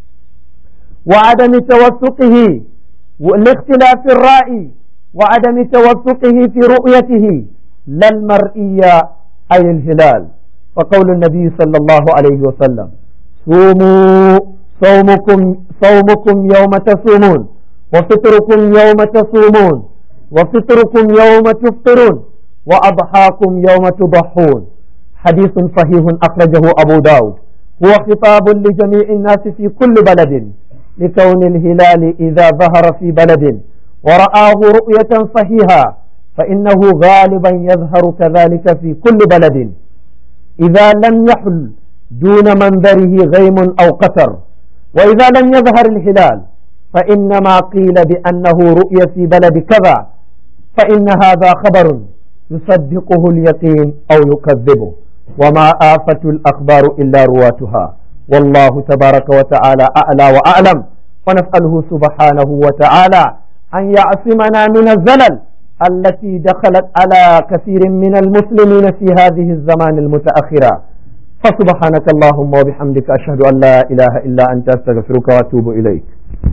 وعدم توثقه، لاختلاف الرأي وعدم توثقه في رؤيته لا المرئية أي الهلال. فقول النبي صلى الله عليه وسلم: صوموا صومكم صومكم يوم تصومون وفطركم يوم تصومون وفطركم يوم تفطرون وأضحاكم يوم تضحون. حديث صحيح أخرجه أبو داود، هو خطاب لجميع الناس في كل بلد، لكون الهلال إذا ظهر في بلد ورآه رؤية صحيحة فإنه غالبا يظهر كذلك في كل بلد، إذا لم يحل دون منظره غيم أو قتر. وإذا لم يظهر الهلال فإنما قيل بأنه رؤية في بلد كذا، فإن هذا خبر يصدقه اليقين أو يكذبه، وما آفة الأخبار إلا رواتها، والله تبارك وتعالى أعلى وأعلم. ونسأله سبحانه وتعالى أن يعصمنا من الزلل التي دخلت على كثير من المسلمين في هذه الزمان المتأخرة. فسبحانك اللهم وبحمدك أشهد أن لا إله إلا أنت أستغفرك وأتوب إليك.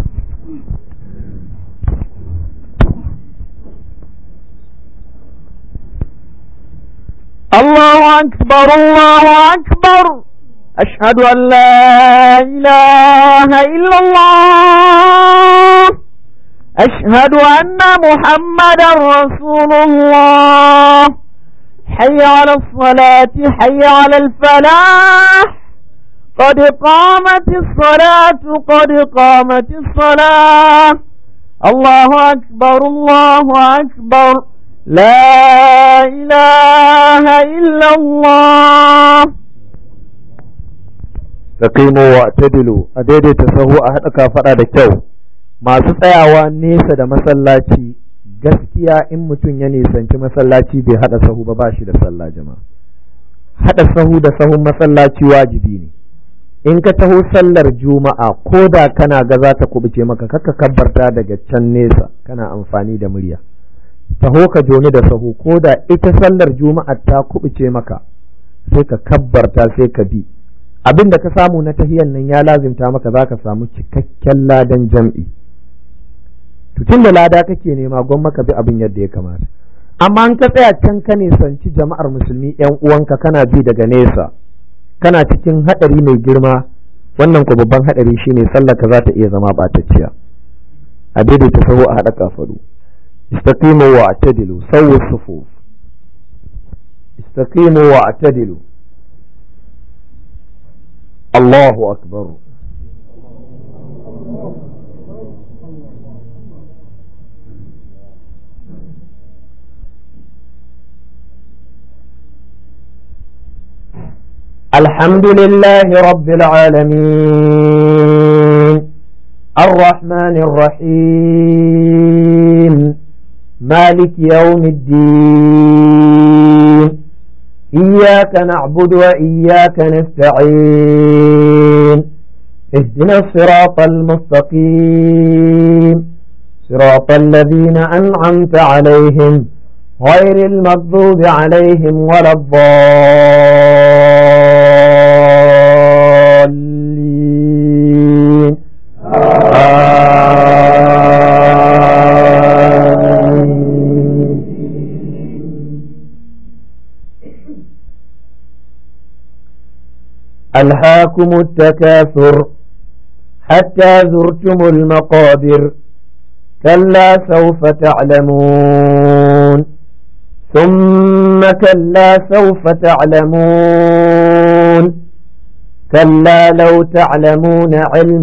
الله أكبر الله أكبر، أشهد أن لا إله إلا الله، أشهد أن محمدا رسول الله، حي على الصلاة حي على الفلاح، قد قامت الصلاة قد قامت الصلاة، الله أكبر الله أكبر لا إله إلا الله. Taqimu wa tadilu, a daidaita sahu a haɗa kafaɗa da kyau. Masu tsayawa nesa da masallaci, gaskiya in mutum ya nisanci masallaci bai haɗa sahu ba ba shi da sallah jama'a. Haɗa sahu da sahun masallaci wajibi ne. In ka taho sallar juma'a ko da kana ga za ta kubuce maka kaka kabbarta daga can nesa kana amfani da murya. Taho ka joni da sahu ko da ita sallar juma'a ta kubuce maka sai ka kabbarta sai ka bi. Abin da ka samu na tahiyan nan ya lazimta maka za ka samu cikakken ladan jam'i. Tutun da lada kake nema gwamma ka bi abin yadda ya kamata. Amma an ka tsaya can ka nisanci jama'ar musulmi yan uwanka kana bi daga nesa kana cikin haɗari mai girma, wannan ku babban haɗari shine sallar ka za ta iya zama ɓatacciya. A daidaita sahu a haɗa kafaɗu. Istaqimu wa atadilu sawwu sufuf. Istaqimu wa atadilu. Allahu akbar. الحمد لله رب العالمين الرحمن الرحيم مالك يوم الدين إياك نعبد وإياك نستعين اهدنا الصراط المستقيم صراط الذين أنعمت عليهم غير المغضوب عليهم ولا الضالين آمين. ألهاكم التكاثر حتى زرتم المقابر كلا سوف تعلمون ثم كلا سوف تعلمون كلا لو تعلمون علم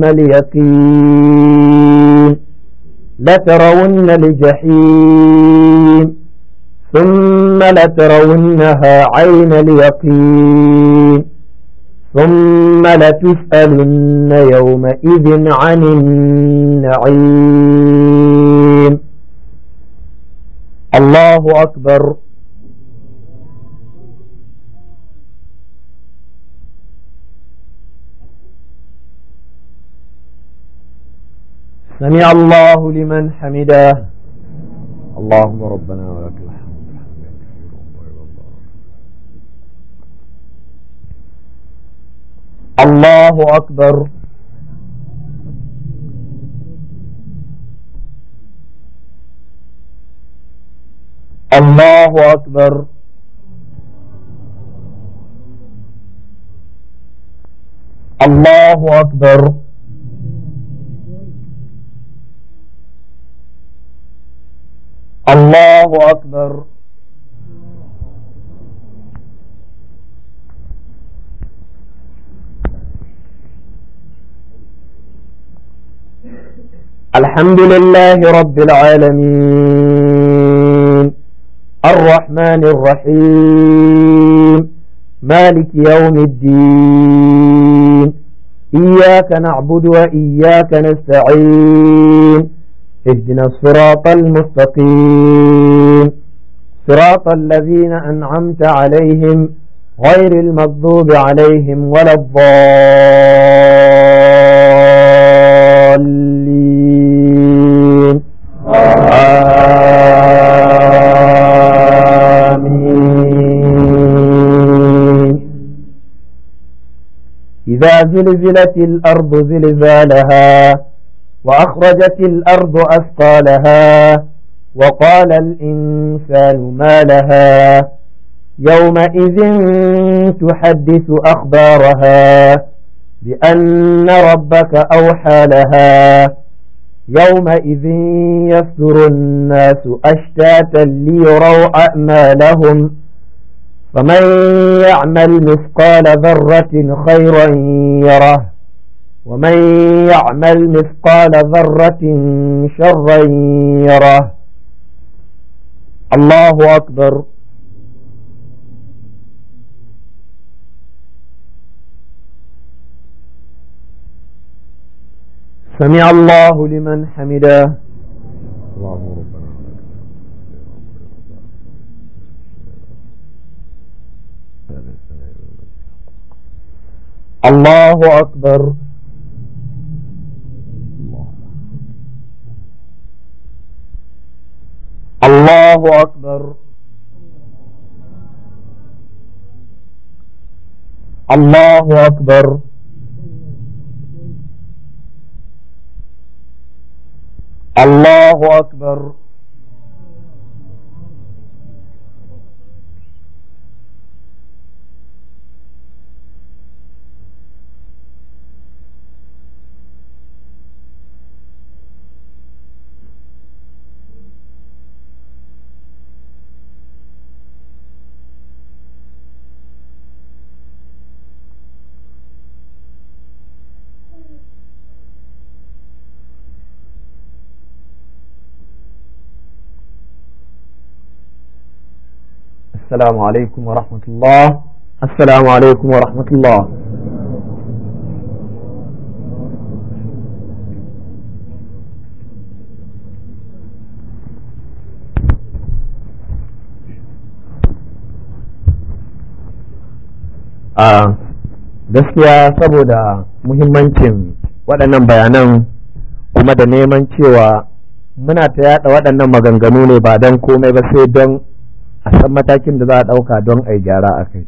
اليقين لترون الجحيم ثم لترونها عين اليقين ثم لتسألن يومئذ عن النعيم. الله أكبر. سمع الله لمن حمده. اللهم ربنا ولك الحمد. الله أكبر. الله أكبر. الله أكبر. الله أكبر. الحمد لله رب العالمين الرحمن الرحيم مالك يوم الدين إياك نعبد وإياك نستعين اهدنا الصراط المستقيم صراط الذين أنعمت عليهم غير المغضوب عليهم ولا الضالين آمين. إذا زلزلت الأرض زلزالها وأخرجت الأرض أثقالها وقال الإنسان ما لها يومئذ تحدث أخبارها بأن ربك أوحى لها يومئذ يصدر الناس أشتاتا ليروا أعمالهم فمن يعمل مثقال ذرة خيرا يره ومن يعمل مثقال ذرة شرا يره الله أكبر سمع الله لمن حمده اللهم ربنا الله أكبر الله أكبر الله أكبر الله أكبر السلام عليكم ورحمة الله السلام عليكم ورحمة الله a gaskiya saboda muhimmancin waɗannan bayanan kuma da neman cewa muna ta yaɗa waɗannan maganganu ne ba don komai ba sai don a san matakin da za a ɗauka don a yi gyara a kai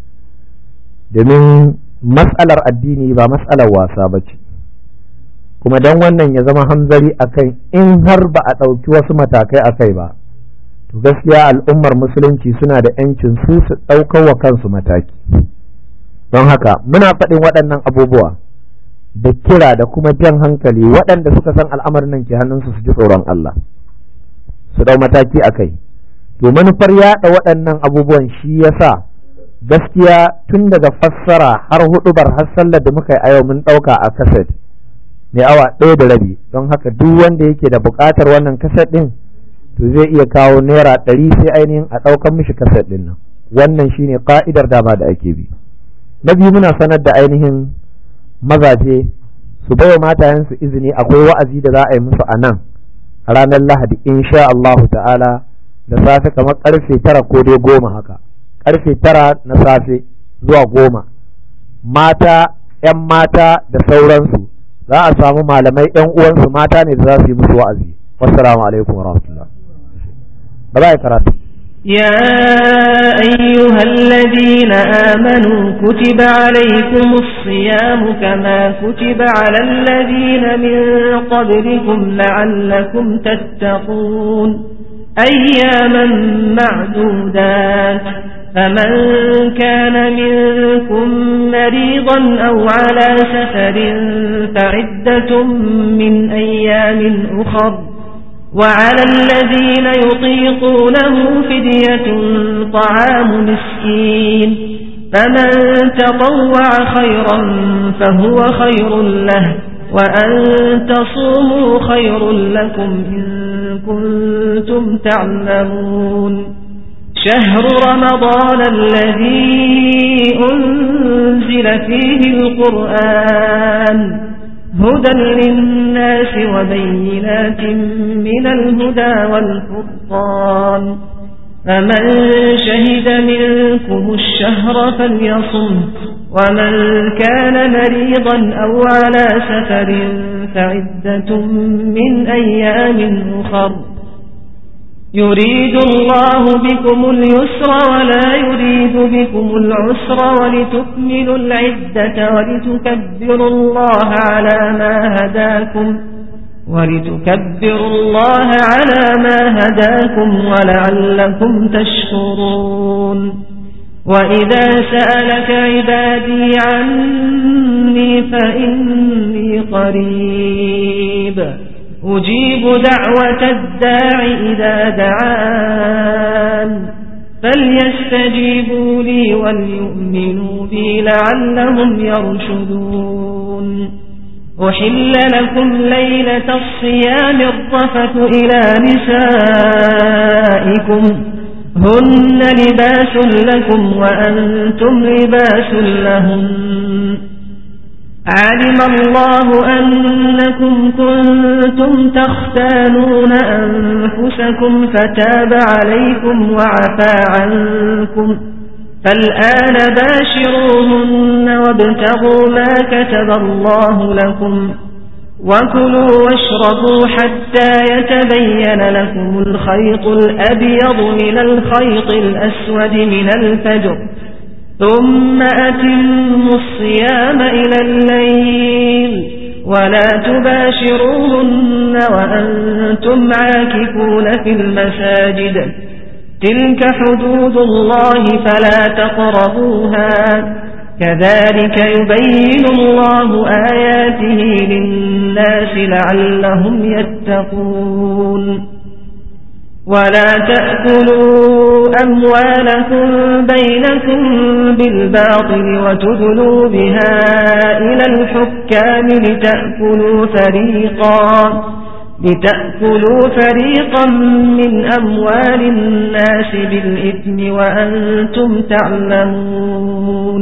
domin matsalar addini ba matsalar wasa ba ce kuma don wannan ya zama hamzari a kai in har ba a ɗauki wasu matakai a kai ba to gaskiya al'ummar musulunci suna da 'yancin su su ɗaukar wa kansu mataki don haka muna faɗin waɗannan abubuwa da kira da kuma jan hankali waɗanda suka san al'amarin nan ke hannunsu su ji tsoron Allah su ɗau mataki a kai to manufar yaɗa waɗannan abubuwan shi yasa gaskiya tun daga fassara har huɗubar har sallar da muka yi a yau mun ɗauka a kaset mai awa ɗaya da rabi don haka duk wanda yake da buƙatar wannan kaset ɗin to zai iya kawo naira ɗari sai ainihin a ɗaukan mishi kaset ɗin nan wannan shine ƙa'idar dama da ake bi na biyu muna sanar da ainihin mazaje su baiwa matayensu izini akwai wa'azi da za a yi musu a nan a ranar lahadi insha Allahu ta'ala da safe kamar karfe tara ko dai goma haka karfe tara na safe zuwa goma mata yan mata da sauransu za a samu malamai yan uwansu mata ne da za su yi musu wa'azi wassalamu alaikum warahmatullah ba za a yi karatu يا أيها الذين آمنوا كتب عليكم الصيام كما كتب على الذين من قبلكم لعلكم تتقون أياما معدودات فمن كان منكم مريضا أو على سفر فعدة من أيام أخر وعلى الذين يطيقونه فدية طعام مسكين فمن تطوع خيرا فهو خير له وأن تصوموا خير لكم إن كنتم تعلمون شهر رمضان الذي أنزل فيه القرآن هدى للناس وبينات من الهدى والفرقان فمن شهد منكم الشهر فليصم ومن كان مريضا أو على سفر فعدة من أيام أخر يريد الله بكم اليسر ولا يريد بكم العسر ولتكملوا العدة ولتكبروا الله على ما هداكم ولتكبروا الله على ما هداكم ولعلكم تشكرون وإذا سألك عبادي عني فإني قريب أجيب دعوة الداع إذا دعان فليستجيبوا لي وليؤمنوا بي لعلهم يرشدون أحل لكم ليلة الصيام الرفث إلى نسائكم هن لباس لكم وأنتم لباس لهن علم الله أنكم كنتم تختانون أنفسكم فتاب عليكم وعفى عنكم فالآن باشروهن وابتغوا ما كتب الله لكم وكلوا واشربوا حتى يتبين لكم الخيط الأبيض من الخيط الأسود من الفجر ثم أتموا الصيام إلى الليل ولا تباشروهن وأنتم عاكفون في المساجد تلك حدود الله فلا تقربوها كذلك يبين الله آياته للناس لعلهم يتقون ولا تأكلوا أموالكم بينكم بالباطل وتدلوا بها إلى الحكام لتأكلوا فريقا لتأكلوا فريقا من أموال الناس بالإثم وأنتم تعلمون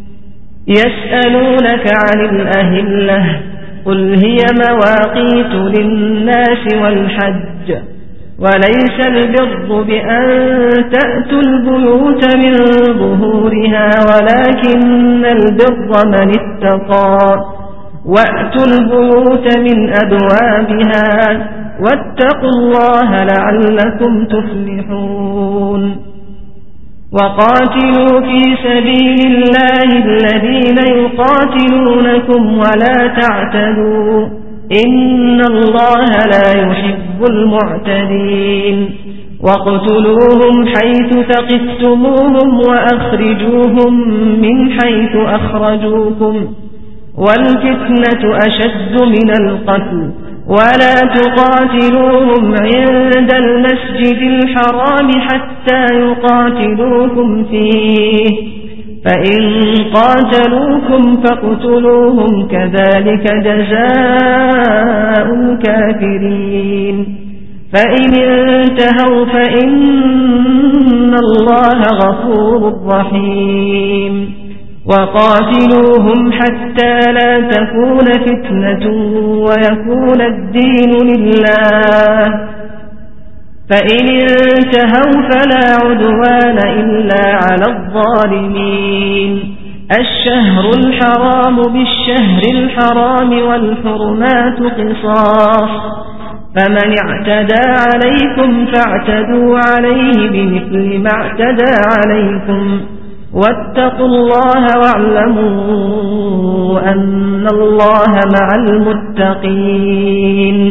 يسألونك عن الأهلة قل هي مواقيت للناس والحج وليس البر بأن تأتوا البيوت من ظهورها ولكن البر من اتقى وأتوا البيوت من أبوابها واتقوا الله لعلكم تفلحون وقاتلوا في سبيل الله الذين يقاتلونكم ولا تعتدوا إن الله لا يحب المعتدين واقتلوهم حيث ثقفتموهم وأخرجوهم من حيث أخرجوكم والفتنة أشد من القتل ولا تقاتلوهم عند المسجد الحرام حتى يقاتلوكم فيه فإن قاتلوكم فاقتلوهم كذلك جزاء الكافرين فإن انتهوا فإن الله غفور رحيم وقاتلوهم حتى لا تكون فتنة ويكون الدين لله فإن انتهوا فلا عدوان إلا على الظالمين الشهر الحرام بالشهر الحرام والحرمات قصاص فمن اعتدى عليكم فاعتدوا عليه بمثل ما اعتدى عليكم واتقوا الله واعلموا أن الله مع المتقين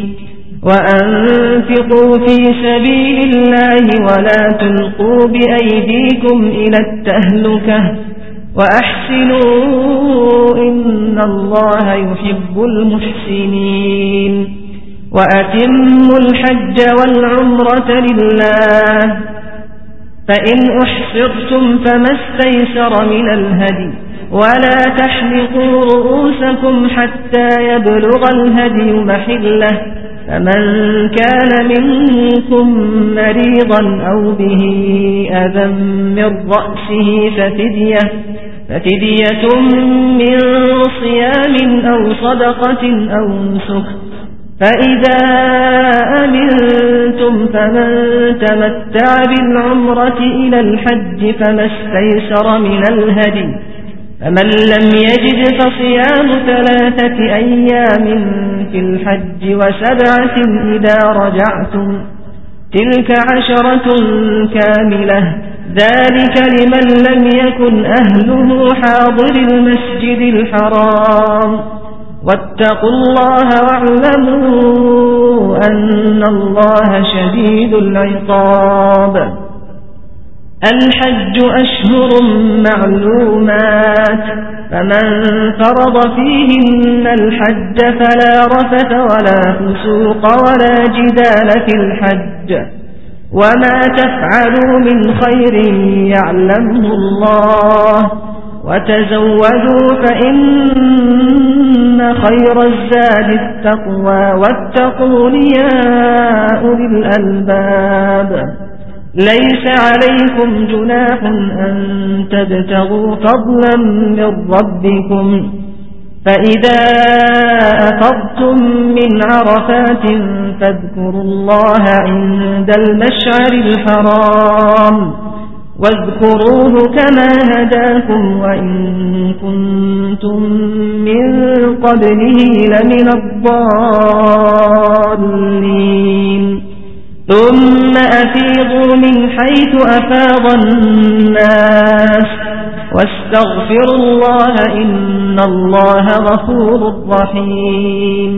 وأنفقوا في سبيل الله ولا تلقوا بأيديكم إلى التهلكة وأحسنوا إن الله يحب المحسنين وأتموا الحج والعمرة لله فإن أحصرتم فما استيسر من الهدي ولا تحلقوا رؤوسكم حتى يبلغ الهدي محله فمن كان منكم مريضا أو به أذى من رأسه ففدية, ففدية من صيام أو صدقة أو نسك فإذا أمنتم فمن تمتع بالعمرة إلى الحج فما استيسر من الهدي فمن لم يجد فصيام ثلاثة أيام في الحج وسبعة إذا رجعتم تلك عشرة كاملة ذلك لمن لم يكن أهله حاضر المسجد الحرام واتقوا الله واعلموا أن الله شديد العقاب الحج أشهر معلومات فمن فرض فيهن الحج فلا رفث ولا فسوق ولا جدال في الحج وما تفعلوا من خير يعلمه الله وتزودوا فإن خير الزاد التقوى واتقون يا أولي الألباب ليس عليكم جناح أن تبتغوا فضلا من ربكم فإذا أفضتم من عرفات فاذكروا الله عند المشعر الحرام واذكروه كما هداكم وإن كنتم من قبله لمن الضالين ثم أفيضوا من حيث أفاض الناس واستغفروا الله إن الله غفور رحيم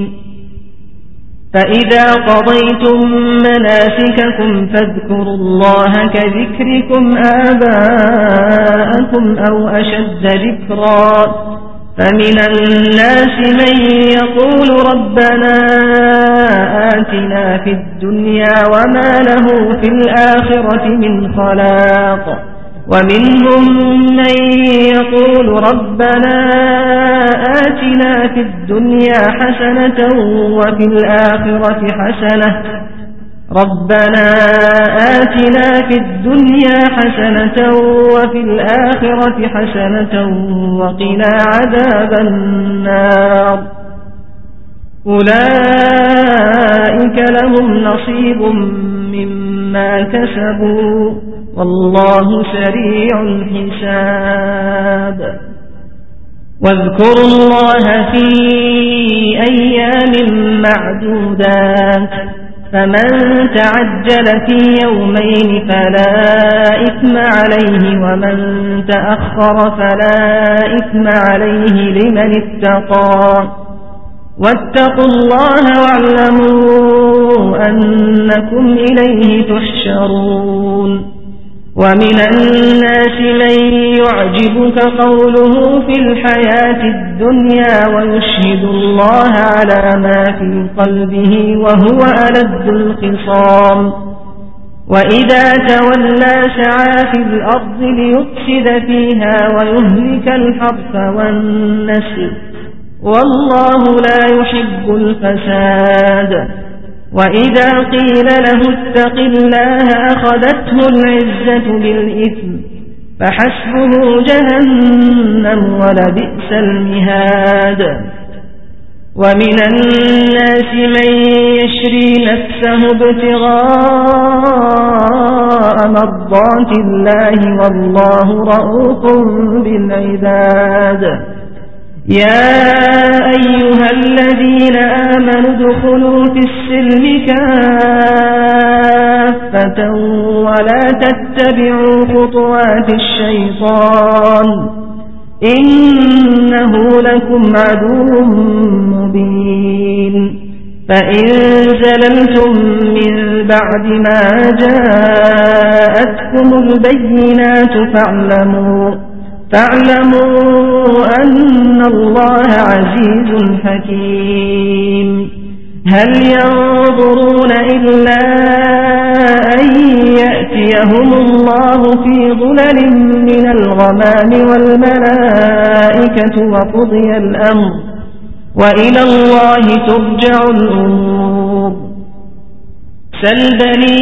فإذا قضيتم مناسككم فاذكروا الله كذكركم آباءكم أو أشد ذكرا فمن الناس من يقول ربنا آتنا في الدنيا وما له في الآخرة من خلاق ومنهم من يقول ربنا آتنا في الدنيا حسنة وفي الآخرة حسنة ربنا آتنا في الدنيا حسنة وفي الآخرة حسنة وقنا عذاب النار أولئك لهم نصيب مما كسبوا والله سريع الحساب واذكروا الله في أيام معدودات فمن تعجل في يومين فلا إثم عليه ومن تأخر فلا إثم عليه لمن اتقى واتقوا الله واعلموا أنكم إليه تحشرون ومن الناس من يعجبك قوله في الحياة الدنيا ويشهد الله على ما في قلبه وهو ألد الخصام وإذا تولى سعى في الأرض ليفسد فيها ويهلك الحرث والنسل والله لا يحب الفساد وإذا قيل له اتق الله أخذته العزة بالإثم فحسبه جهنم ولبئس المهاد ومن الناس من يشري نفسه ابتغاء مرضات الله والله رؤوف بالعباد يا أيها الذين آمنوا ادخلوا في السلم كافة ولا تتبعوا خطوات الشيطان إنه لكم عدو مبين فإن زللتم من بعد ما جاءتكم البينات فاعلموا فاعلموا أن الله عزيز حكيم هل ينظرون إلا أن يأتيهم الله في ظلل من الغمام والملائكة وقضي الأمر وإلى الله ترجع الأمور سل بني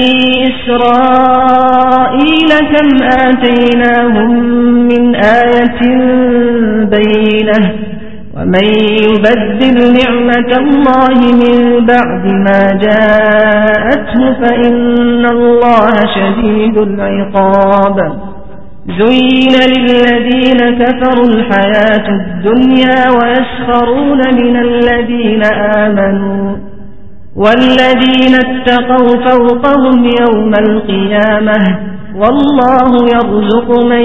إسرائيل كم آتيناهم من آية بينة ومن يبدل نعمة الله من بعد ما جاءته فإن الله شديد العقاب زين للذين كفروا الحياة الدنيا ويسخرون من الذين آمنوا والذين اتقوا فوقهم يوم القيامة والله يرزق من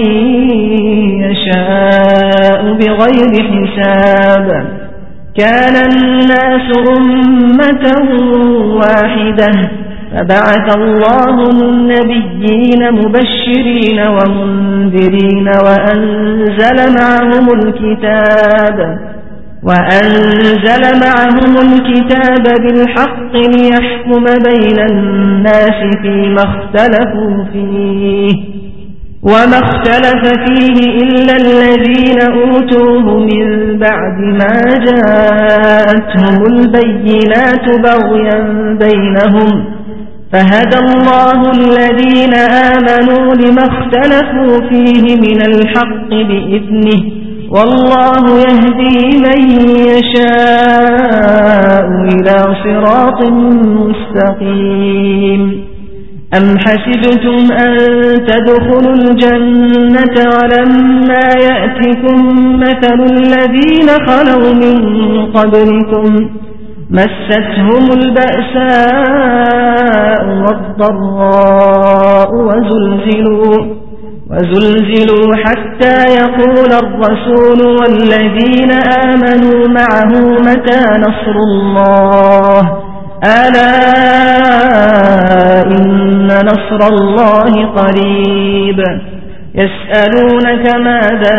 يشاء بغير حساب كان الناس أمة واحدة فبعث الله النبيين مبشرين ومنذرين وأنزل معهم الكتاب وأنزل معهم الكتاب بالحق ليحكم بين الناس فيما اختلفوا فيه وما اختلف فيه إلا الذين أوتوه من بعد ما جاءتهم البينات بغيا بينهم فهدى الله الذين آمنوا لما اختلفوا فيه من الحق بإذنه والله يهدي من يشاء إلى صراط مستقيم أم حسبتم أن تدخلوا الجنة ولما يأتكم مثل الذين خلوا من قبلكم مستهم البأساء والضراء وزلزلوا, وزلزلوا حتى يقول الرسول والذين آمنوا معه متى نصر الله ألا إن نصر الله قريب يسألونك ماذا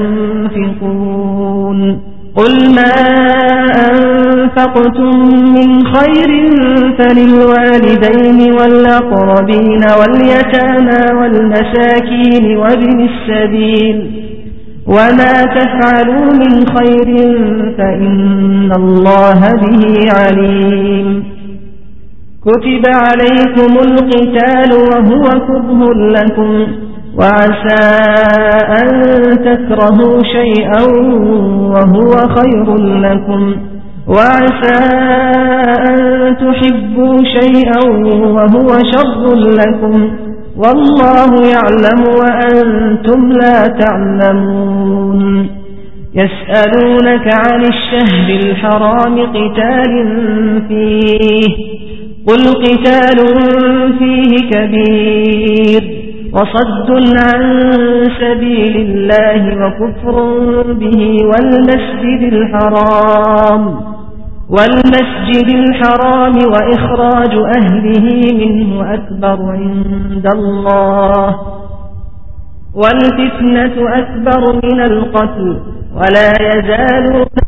ينفقون قل ما أنفقتم من خير فللوالدين والأقربين واليتامى والمساكين وابن السبيل وما تفعلوا من خير فإن الله به عليم كتب عليكم القتال وهو كره لكم وعسى أن تكرهوا شيئا وهو خير لكم وعسى أن تحبوا شيئا وهو شر لكم والله يعلم وأنتم لا تعلمون يسألونك عن الشهر الحرام قتال فيه قل قتال فيه كبير وصد عن سبيل الله وكفر به والمسجد الحرام والمسجد الحرام وإخراج أهله منه أكبر عند الله والفتنة أكبر من القتل ولا يزالون